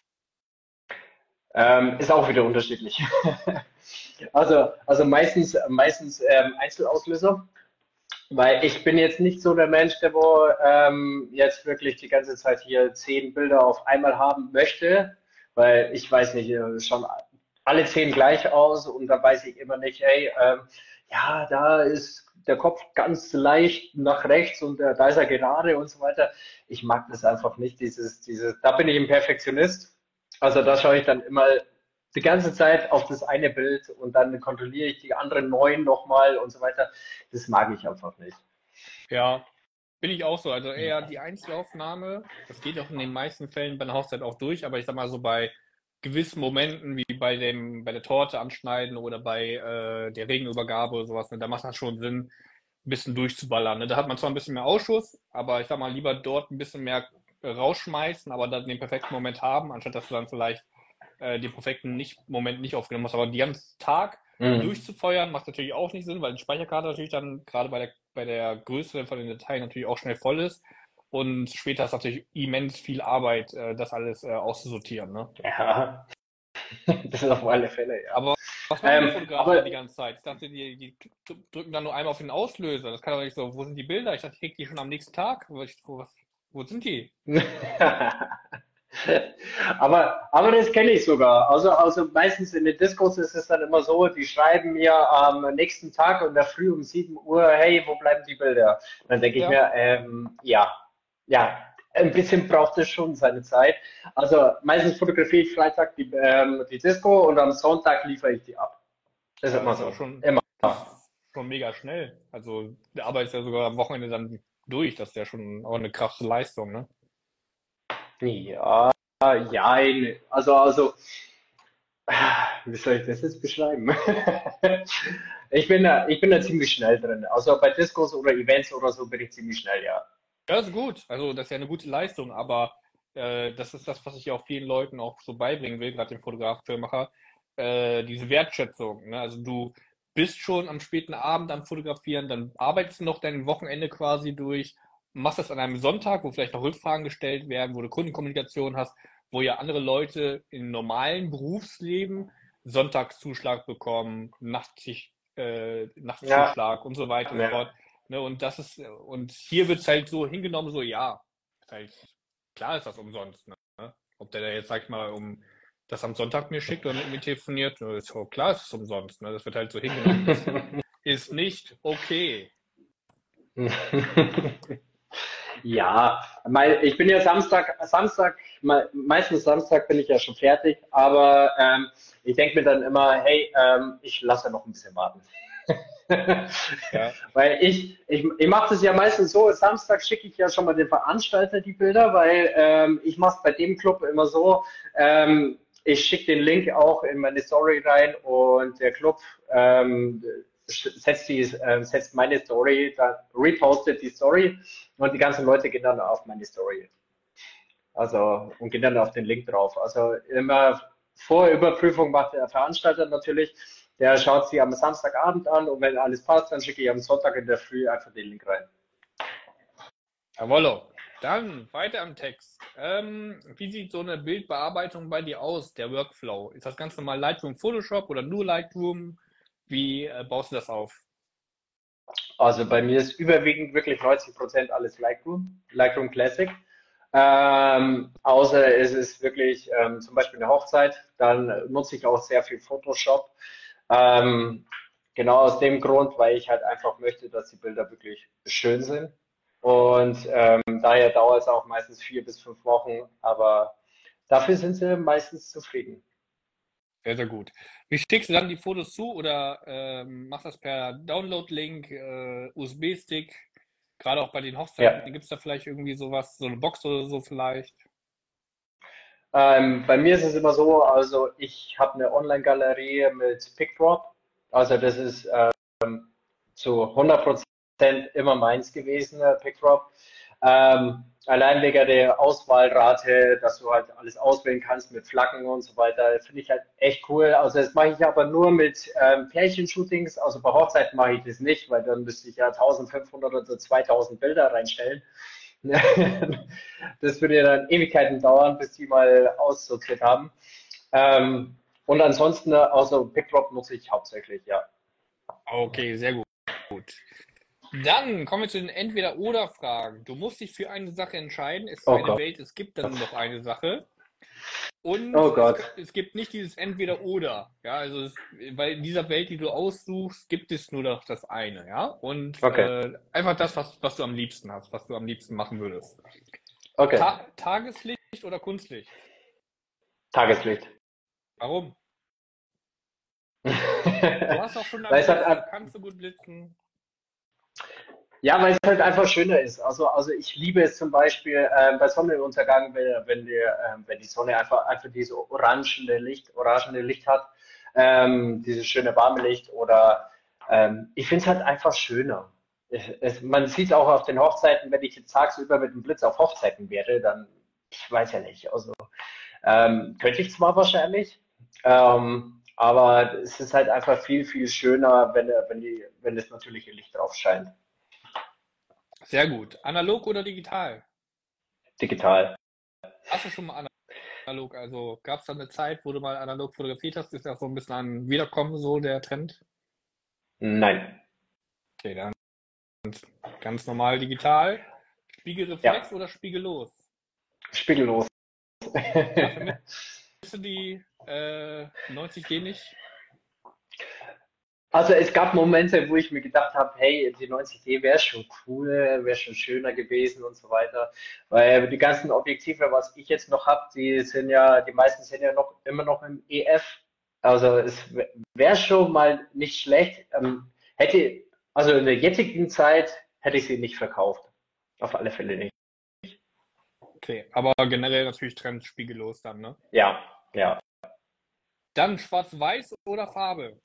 Ähm, ist auch wieder unterschiedlich. Also, also meistens, meistens ähm, Einzelauslöser, weil ich bin jetzt nicht so der Mensch, der wo ähm, jetzt wirklich die ganze Zeit hier zehn Bilder auf einmal haben möchte, weil ich weiß nicht, äh, schauen alle zehn gleich aus und da weiß ich immer nicht, hey, ähm, ja, da ist der Kopf ganz leicht nach rechts und äh, da ist er gerade und so weiter. Ich mag das einfach nicht, dieses, dieses, da bin ich ein Perfektionist. Also da schaue ich dann immer die ganze Zeit auf das eine Bild und dann kontrolliere ich die anderen neun nochmal und so weiter. Das mag ich einfach nicht. Ja, bin ich auch so. Also eher die Einzelaufnahme. Das geht auch in den meisten Fällen bei einer Hochzeit auch durch, aber ich sag mal so bei gewissen Momenten wie bei dem, bei der Torte anschneiden oder bei äh, der Regenübergabe oder sowas, ne, da macht das schon Sinn, ein bisschen durchzuballern. Ne? Da hat man zwar ein bisschen mehr Ausschuss, aber ich sag mal, lieber dort ein bisschen mehr rausschmeißen, aber dann den perfekten Moment haben, anstatt dass du dann vielleicht äh, den perfekten nicht, Moment nicht aufgenommen hast. Aber den ganzen Tag Mhm. durchzufeuern macht natürlich auch nicht Sinn, weil die Speicherkarte natürlich dann gerade bei der, bei der Größe von den Dateien natürlich auch schnell voll ist. Und später ist natürlich immens viel Arbeit, äh, das alles äh, auszusortieren. Ne? Ja, das ist auf alle Fälle, ja. Aber was machen die Ähm, Fotografen aber dann die ganze Zeit? Ich dachte, die, die drücken dann nur einmal auf den Auslöser. Das kann doch nicht so. Wo sind die Bilder? Ich dachte, ich krieg die schon am nächsten Tag. Wo, ich, wo, was, wo sind die? aber, aber das kenne ich sogar. Also, also meistens in den Discos ist es dann immer so, die schreiben mir am nächsten Tag in der Früh um sieben Uhr, hey, wo bleiben die Bilder? Dann denke ich Ja. mir, ähm, ja, ja, ein bisschen braucht es schon seine Zeit. Also meistens fotografiere ich Freitag die, ähm, die Disco und am Sonntag liefere ich die ab. Das ist Ja, immer das ist so. auch schon, Immer. das ist schon mega schnell. Also, der Arbeit ist ja sogar am Wochenende dann durch. Das ist ja schon auch eine krasse Leistung, ne? Ja, ja, also, also, wie soll ich das jetzt beschreiben? Ich bin da, ich bin da ziemlich schnell drin. Also bei Discos oder Events oder so bin ich ziemlich schnell, ja. Ja, ist gut. Also, das ist ja eine gute Leistung, aber äh, das ist das, was ich ja auch vielen Leuten auch so beibringen will, gerade dem Fotograf, Filmemacher, äh, diese Wertschätzung. Ne? Also, du bist schon am späten Abend am Fotografieren, dann arbeitest du noch dein Wochenende quasi durch, machst das an einem Sonntag, wo vielleicht noch Rückfragen gestellt werden, wo du Kundenkommunikation hast, wo ja andere Leute im normalen Berufsleben Sonntagszuschlag bekommen, Nachtschicht, äh, Ja, Nachtzuschlag und so weiter und so ja. fort. Ne, und das ist, und hier wird es halt so hingenommen, so ja, ist halt, klar ist das umsonst. Ne? Ob der da jetzt, sag ich mal, um das am Sonntag mir schickt oder mit mir telefoniert, ist so, klar ist es umsonst. Ne? Das wird halt so hingenommen. Ist, ist nicht okay. Ja, mein, ich bin ja Samstag, Samstag, me- meistens Samstag bin ich ja schon fertig, aber ähm, ich denke mir dann immer, hey, ähm, ich lasse noch ein bisschen warten. Ja. Weil ich, ich, ich mache das ja meistens so, Samstag schicke ich ja schon mal den Veranstalter die Bilder, weil ähm, ich mache es bei dem Club immer so, ähm, ich schicke den Link auch in meine Story rein und der Club ähm, setzt, die, äh, setzt meine Story, dann repostet die Story und die ganzen Leute gehen dann auf meine Story. Also und gehen dann auf den Link drauf. Also immer Vorüberprüfung macht der Veranstalter natürlich. Der schaut sie am Samstagabend an und wenn alles passt, dann schicke ich am Sonntag in der Früh einfach den Link rein. Jawollo. Dann weiter am Text. Ähm, wie sieht so eine Bildbearbeitung bei dir aus, der Workflow? Ist das ganz normal Lightroom Photoshop oder nur Lightroom? Wie äh, baust du das auf? Also bei mir ist überwiegend wirklich neunzig Prozent alles Lightroom, Lightroom Classic. Ähm, außer es ist wirklich ähm, zum Beispiel eine Hochzeit, dann nutze ich auch sehr viel Photoshop. Ähm, genau aus dem Grund, weil ich halt einfach möchte, dass die Bilder wirklich schön sind. Und ähm, daher dauert es auch meistens vier bis fünf Wochen, aber dafür sind sie meistens zufrieden. Sehr, sehr gut. Wie schickst du dann die Fotos zu oder ähm, machst das per Download-Link, äh, U S B-Stick? Gerade auch bei den Ja. Hochzeiten, gibt es da vielleicht irgendwie sowas, so eine Box oder so vielleicht? Ähm, bei mir ist es immer so, also ich habe eine Online-Galerie mit PicDrop. Also das ist ähm, zu hundert Prozent immer meins gewesen, äh, PicDrop. Ähm, allein wegen der Auswahlrate, dass du halt alles auswählen kannst mit Flaggen und so weiter, finde ich halt echt cool. Also das mache ich aber nur mit ähm, Pärchenshootings. Also bei Hochzeiten mache ich das nicht, weil dann müsste ich ja eintausendfünfhundert oder zweitausend Bilder reinstellen. Das würde ja dann Ewigkeiten dauern, bis die mal aussortiert haben. Ähm, und ansonsten, also PicDrop nutze ich hauptsächlich, ja. Okay, sehr gut. Dann kommen wir zu den Entweder-Oder-Fragen. Du musst dich für eine Sache entscheiden. Es ist Oh eine Gott. Welt, es gibt dann noch eine Sache. Und Oh es, Gott. es gibt nicht dieses Entweder-Oder. Ja, also es, weil in dieser Welt, die du aussuchst, gibt es nur noch das eine. Ja, und Okay. äh, einfach das, was, was du am liebsten hast, was du am liebsten machen würdest. Okay. Ta Tageslicht oder Kunstlicht? Tageslicht. Warum? Du hast auch schon am Weil es Blitz, halt, du kannst so gut blitzen. ja, weil es halt einfach schöner ist. Also, also ich liebe es zum Beispiel ähm, bei Sonnenuntergang, wenn, wenn, die, ähm, wenn die Sonne einfach, einfach dieses orangene Licht, orangene Licht hat, ähm, dieses schöne warme Licht oder ähm, ich finde es halt einfach schöner. Es, es, man sieht auch auf den Hochzeiten, wenn ich jetzt tagsüber mit dem Blitz auf Hochzeiten wäre, dann, ich weiß ja nicht, also Ähm, könnte ich zwar wahrscheinlich, ähm, aber es ist halt einfach viel, viel schöner, wenn, äh, wenn die, wenn das natürliche Licht drauf scheint. Sehr gut. Analog oder digital? Digital. Hast du schon mal analog? Also gab es da eine Zeit, wo du mal analog fotografiert hast? Ist ja so ein bisschen ein Wiederkommen, so der Trend. Nein. Okay, dann ganz normal digital. Spiegelreflex Ja, oder spiegellos? spiegellos. Ja, vermisst du die äh, neunzig D nicht? Also es gab Momente, wo ich mir gedacht habe, hey, die neunzig D wäre schon cool, wäre schon schöner gewesen und so weiter. Weil die ganzen Objektive, was ich jetzt noch habe, die sind ja, die meisten sind ja noch immer noch im E F. Also es wäre schon mal nicht schlecht. Ähm, hätte, also in der jetzigen Zeit hätte ich sie nicht verkauft. Auf alle Fälle nicht. Okay, aber generell natürlich Trend spiegellos dann, ne? Ja, ja. Dann schwarz-weiß oder Farbe?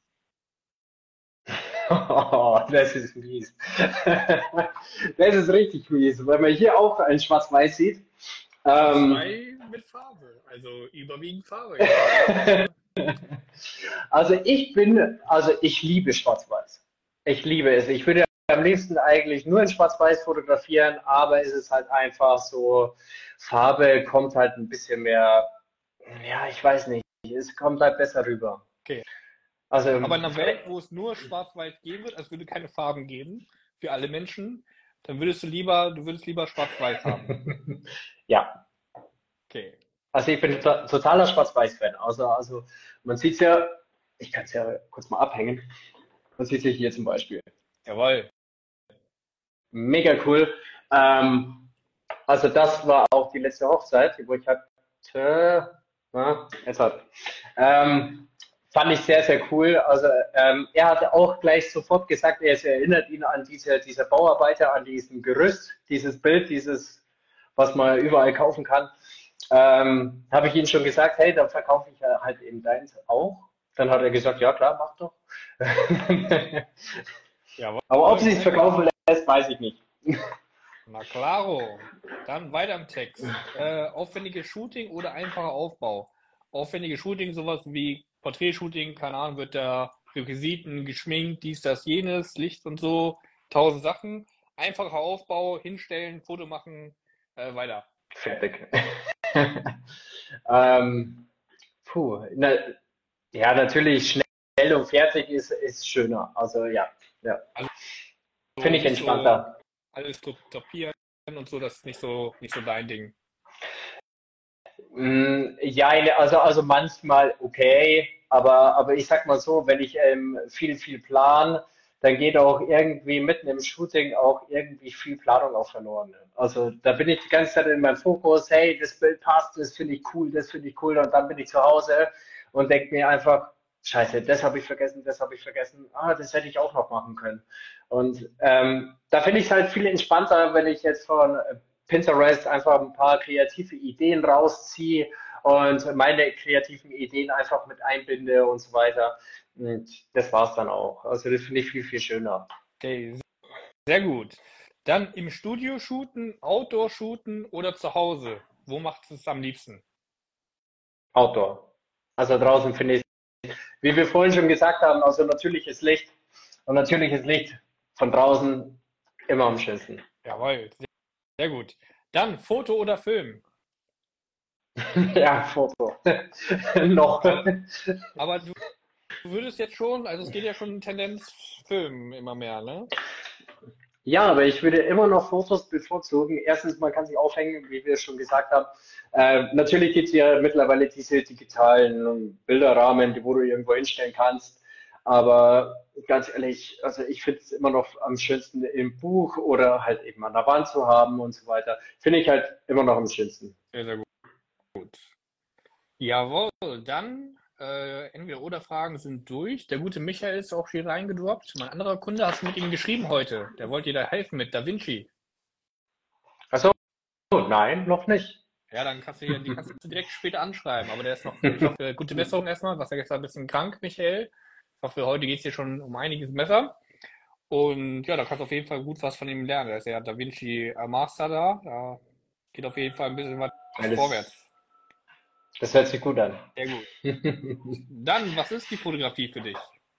Oh, das ist mies. Das ist richtig mies, weil man hier auch ein Schwarz-Weiß sieht. Ähm, Zwei mit Farbe, also überwiegend Farbe. Ja. also ich bin, also ich liebe Schwarz-Weiß. Ich liebe es. Ich würde am liebsten eigentlich nur in Schwarz-Weiß fotografieren, aber es ist halt einfach so, Farbe kommt halt ein bisschen mehr, ja, ich weiß nicht, es kommt halt besser rüber. Okay. Also, Aber in einer Welt, wo es nur Schwarz-Weiß geben wird, es würde keine Farben geben für alle Menschen, dann würdest du lieber, du würdest lieber Schwarz-Weiß haben. ja. Okay. Also ich bin to- totaler Schwarz-Weiß-Fan. Also, also man sieht es ja, ich kann es ja kurz mal abhängen. Man sieht es ja hier zum Beispiel. Jawohl. Mega cool. Ähm, also das war auch die letzte Hochzeit, wo ich hatte, na, jetzt hat, ähm, fand ich sehr, sehr cool. Also ähm, er hat auch gleich sofort gesagt, er es erinnert ihn an diese, diese Bauarbeiter, an diesen Gerüst, dieses Bild, dieses, was man überall kaufen kann. Ähm, habe ich ihm schon gesagt, hey, dann verkaufe ich halt eben deins auch. Dann hat er gesagt, ja klar, mach doch. Jawohl. Aber ob sie es verkaufen lässt, weiß ich nicht. Na klaro. Dann weiter im Text. Äh, aufwendiges Shooting oder einfacher Aufbau? Aufwendiges Shooting, sowas wie Porträtshooting, keine Ahnung, wird da Requisiten, geschminkt, dies, das, jenes, Licht und so, tausend Sachen. Einfacher Aufbau, hinstellen, Foto machen, äh, weiter. Fertig. ähm, puh, na, ja, natürlich schnell und fertig ist, ist schöner. Also ja, ja. Also Finde ich nicht so entspannter. alles fotografieren und so, das ist nicht so, nicht so dein Ding. Mm, ja, also, also manchmal okay, aber, aber ich sag mal so, wenn ich ähm, viel, viel plan, dann geht auch irgendwie mitten im Shooting auch irgendwie viel Planung auch verloren. Also da bin ich die ganze Zeit in meinem Fokus, hey, das Bild passt, das finde ich cool, das finde ich cool und dann bin ich zu Hause und denke mir einfach, scheiße, das habe ich vergessen, das habe ich vergessen, ah, das hätte ich auch noch machen können. Und ähm, da finde ich es halt viel entspannter, wenn ich jetzt von äh, Pinterest einfach ein paar kreative Ideen rausziehe und meine kreativen Ideen einfach mit einbinde und so weiter. Und das war's dann auch. Also das finde ich viel, viel schöner. Okay, sehr gut. Dann im Studio shooten, Outdoor shooten oder zu Hause? Wo macht es am liebsten? Outdoor. Also draußen finde ich, wie wir vorhin schon gesagt haben, also natürliches Licht und natürliches Licht von draußen immer am schönsten. Jawohl, sehr gut. Dann Foto oder Film? Ja, Foto. Noch. Aber du würdest jetzt schon, also es geht ja schon in Tendenz Film immer mehr, ne? Ja, aber ich würde immer noch Fotos bevorzugen. Erstens, man kann sich aufhängen, wie wir schon gesagt haben. Äh, natürlich gibt es ja mittlerweile diese digitalen Bilderrahmen, die wo du irgendwo hinstellen kannst. Aber ganz ehrlich, also ich finde es immer noch am schönsten im Buch oder halt eben an der Wand zu haben und so weiter. Finde ich halt immer noch am schönsten. Sehr, sehr gut. Jawohl, dann äh, Entweder-Oder-Fragen sind durch. Der gute Michael ist auch hier reingedroppt. Mein anderer Kunde, hast du mit ihm geschrieben heute? Der wollte dir da helfen mit Da Vinci. Achso, nein, noch nicht. Ja, dann kannst du hier, die kannst du direkt später anschreiben. Aber der ist noch, ich hoffe, gute Besserung erstmal. Was ja gestern ein bisschen krank, Michael. Ich hoffe, heute geht es dir schon um einiges besser. Und ja, da kannst du auf jeden Fall gut was von ihm lernen. Da ist ja Da Vinci äh, Master da. Da geht auf jeden Fall ein bisschen was Alles, vorwärts. Das hört sich gut an. Sehr gut. Dann, was ist die Fotografie für dich?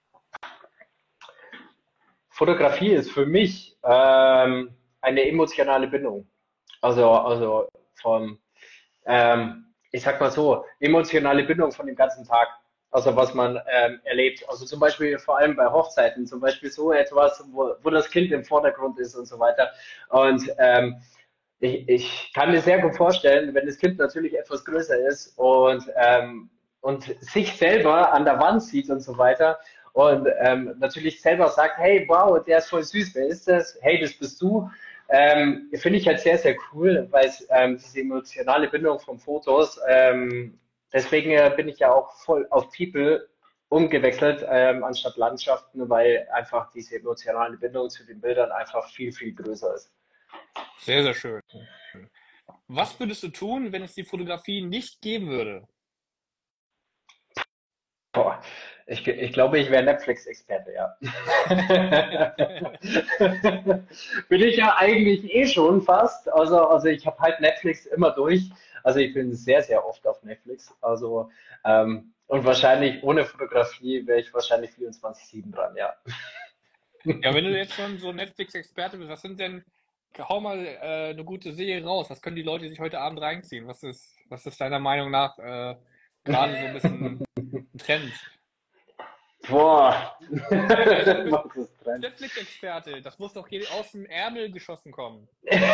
Fotografie ist für mich ähm, eine emotionale Bindung. Also, also vom, ähm, ich sag mal so, emotionale Bindung von dem ganzen Tag. Also was man ähm, erlebt. Also zum Beispiel vor allem bei Hochzeiten, zum Beispiel so etwas, wo, wo das Kind im Vordergrund ist und so weiter. Und ähm, ich, ich kann mir sehr gut vorstellen, wenn das Kind natürlich etwas größer ist und, ähm, und sich selber an der Wand sieht und so weiter und ähm, natürlich selber sagt, hey, wow, der ist voll süß, wer ist das? Hey, das bist du. Ähm, finde ich halt sehr, sehr cool, weil es ähm, diese emotionale Bindung von Fotos, ähm, deswegen äh, bin ich ja auch voll auf People umgewechselt, ähm, anstatt Landschaften, weil einfach diese emotionale Bindung zu den Bildern einfach viel, viel größer ist. Sehr, sehr schön. Was würdest du tun, wenn es die Fotografie nicht geben würde? Boah, ich, ich glaube, ich wäre Netflix-Experte, ja. Bin ich ja eigentlich eh schon fast. Also, also ich habe halt Netflix immer durch. Also ich bin sehr, sehr oft auf Netflix. Also ähm, und wahrscheinlich ohne Fotografie wäre ich wahrscheinlich vierundzwanzig sieben dran, ja. Ja, wenn du jetzt schon so Netflix-Experte bist, was sind denn, hau mal äh, eine gute Serie raus. Was können die Leute sich heute Abend reinziehen? Was ist, was ist deiner Meinung nach äh, gerade so ein bisschen ein Trend? Boah. Ja, du Was bist ist dran? Netflix-Experte. Das muss doch hier aus dem Ärmel geschossen kommen.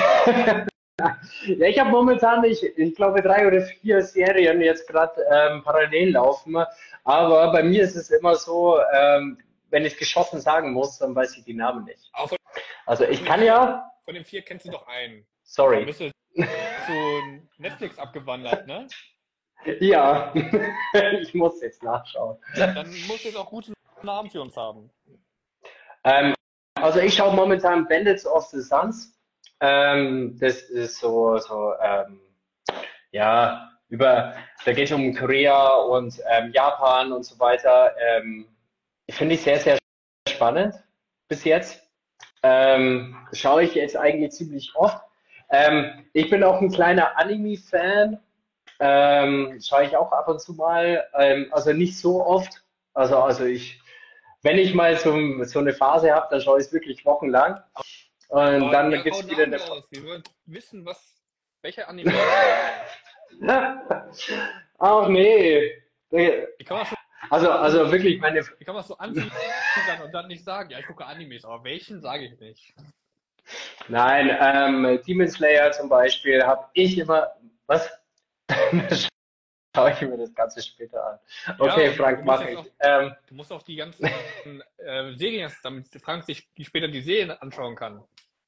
Ja, ich habe momentan, ich, ich glaube, drei oder vier Serien jetzt gerade ähm, parallel laufen. Aber bei mir ist es immer so, ähm, wenn ich geschossen sagen muss, dann weiß ich die Namen nicht. Auch von Also ich den kann vier, ja, von den vier kennst du doch einen. Dann sorry, bist du zu Netflix abgewandert, ne? ja, ich muss jetzt nachschauen. Dann musst du jetzt auch gute Namen für uns haben. Ähm, also ich schaue momentan Bandits of the Suns. Ähm, das ist so, so ähm, ja, über, da geht es um Korea und ähm, Japan und so weiter. Ähm, finde ich sehr, sehr spannend bis jetzt. Ähm, schaue ich jetzt eigentlich ziemlich oft. Ähm, ich bin auch ein kleiner Anime-Fan. Ähm, schaue ich auch ab und zu mal. Ähm, also nicht so oft. Also, also ich, wenn ich mal so, so eine Phase habe, dann schaue ich es wirklich wochenlang. Und Aber dann ja, gibt hau es wieder Namen eine. raus. Wir wollen wissen, was, welcher Anime du meinst. Ach nee. Wie kann man schon Also, also wirklich meine. Wie kann man so anfangen und dann nicht sagen, ja, ich gucke Animes, aber welchen sage ich nicht. Nein, ähm, Demon Slayer zum Beispiel habe ich immer. Was? Schaue ich mir das Ganze später an. Okay, Ja, Frank, du musst mache jetzt auch, ich. Ähm, du musst auch die ganzen äh, Serien, damit Frank sich später die Serien anschauen kann.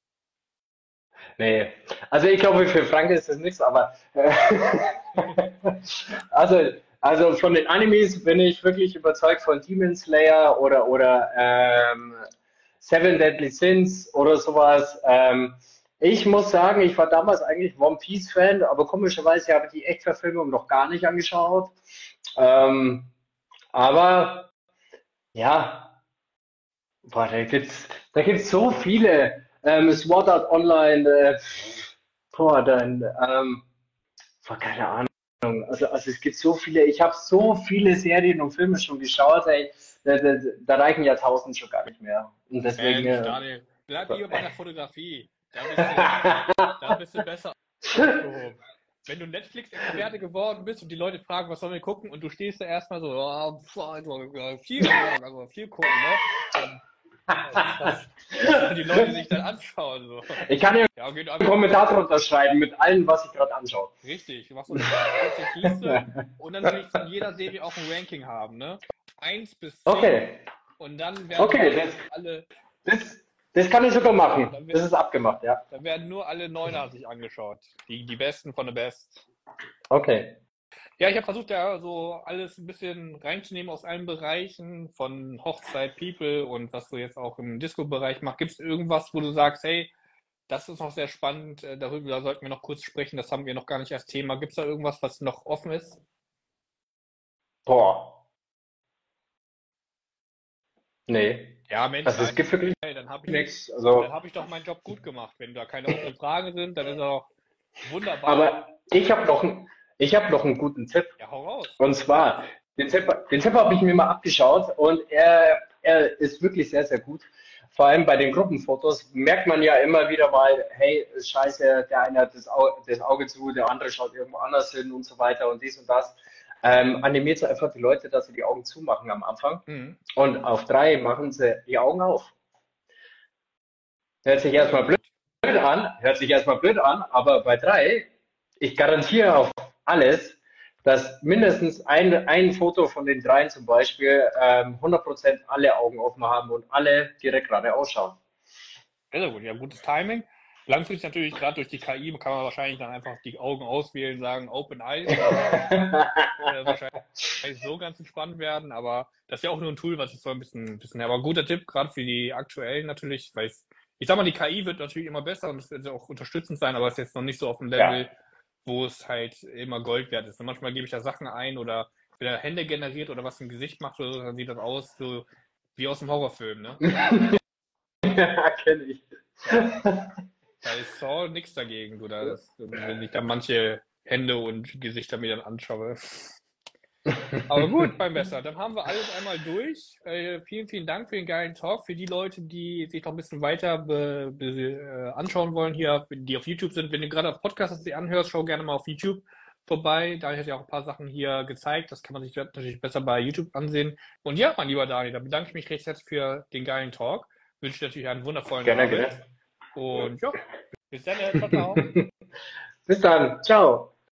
nee. Also ich glaube, für Frank ist das nichts, aber äh, also, also von den Animes bin ich wirklich überzeugt von Demon Slayer oder oder ähm, Seven Deadly Sins oder sowas. Ähm, ich muss sagen, ich war damals eigentlich One Piece Fan, aber komischerweise habe ich die Echtverfilmung noch gar nicht angeschaut. Ähm, aber ja, boah, da gibt's, da gibt's so viele. Ähm, Sword Art Online, äh, boah, dann, ähm, boah, keine Ahnung. Also, also es gibt so viele, ich habe so viele Serien und Filme schon geschaut, ey, da, da, da reichen ja tausend schon gar nicht mehr. Und deswegen, Mensch, äh, Daniel, bleib lieber bei der Fotografie. Da bist du, da bist du besser aufgehoben. Wenn du Netflix-Experte geworden bist und die Leute fragen, was sollen wir gucken, und du stehst da erstmal so, oh, also viel gucken, also viel gucken, ne? Was, was die Leute sich dann anschauen. So. ich kann ja Ja, okay, einen Kommentar drunter schreiben mit allem, was ich gerade anschaue. richtig, du machst so eine große Liste und dann will ich von jeder Serie auch ein Ranking haben, ne? Eins bis zehn. Okay, Und dann werden okay, nur das, alle, das, das kann ich sogar machen. Dann wird- Das ist abgemacht, ja. dann werden nur alle Neuner sich angeschaut. Die, die Besten von den Best. Okay. Ja, ich habe versucht, ja so alles ein bisschen reinzunehmen aus allen Bereichen, von Hochzeit, People und was du jetzt auch im Disco-Bereich machst. Gibt es irgendwas, wo du sagst, hey, das ist noch sehr spannend, äh, darüber sollten wir noch kurz sprechen, das haben wir noch gar nicht als Thema. Gibt es da irgendwas, was noch offen ist? Boah. Nee. Ja, Mensch, Also es nein, gibt wirklich hey, dann habe ich, nichts. Also, dann hab ich doch meinen Job gut gemacht. Wenn da keine offenen Fragen sind, dann ist er auch wunderbar. aber ich habe noch, ein- Ich habe noch einen guten Tipp. Ja, hau raus. Und zwar, den Tipp, den Tipp habe ich mir mal abgeschaut und er, er ist wirklich sehr, sehr gut. Vor allem bei den Gruppenfotos merkt man ja immer wieder mal, hey, scheiße, der eine hat das Auge, das Auge zu, der andere schaut irgendwo anders hin und so weiter und dies und das. Ähm, animiert einfach die Leute, dass sie die Augen zumachen am Anfang. Mhm. Und auf drei machen sie die Augen auf. Hört sich erstmal blöd an, hört sich erstmal blöd an, aber bei drei, ich garantiere auf alles, dass mindestens ein, ein Foto von den dreien zum Beispiel ähm, hundert Prozent alle Augen offen haben und alle direkt gerade ausschauen. Sehr, sehr gut. Ja, gutes Timing. Langfristig natürlich, gerade durch die K I, kann man wahrscheinlich dann einfach die Augen auswählen, sagen Open Eyes. äh, wahrscheinlich so ganz entspannt werden, aber das ist ja auch nur ein Tool, was ich so ein bisschen, bisschen aber ein guter Tipp, gerade für die aktuellen natürlich, weil ich, ich sag mal, die K I wird natürlich immer besser und es wird auch unterstützend sein, aber es ist jetzt noch nicht so auf dem Level, ja, wo es halt immer Gold wert ist. Und manchmal gebe ich da Sachen ein oder wenn er Hände generiert oder was im Gesicht macht oder so, dann sieht das aus so wie aus dem Horrorfilm, ne? Ja, kenne ich. Ja. Da ist so nichts dagegen, du, das, wenn ich da manche Hände und Gesichter mir dann anschaue. Aber gut, beim Besser, dann haben wir alles einmal durch. Äh, vielen, vielen Dank für den geilen Talk. Für die Leute, die sich noch ein bisschen weiter be, be, äh, anschauen wollen hier, die auf YouTube sind, wenn du gerade auf Podcast das anhörst, schau gerne mal auf YouTube vorbei. Da hat ja auch ein paar Sachen hier gezeigt. Das kann man sich natürlich besser bei YouTube ansehen. Und ja, mein lieber Daniel, da bedanke ich mich recht herzlich für den geilen Talk. Wünsche dir natürlich einen wundervollen Gerne, Abend. gerne. Und ja, bis dann. Ciao, ciao. Bis dann. Ciao.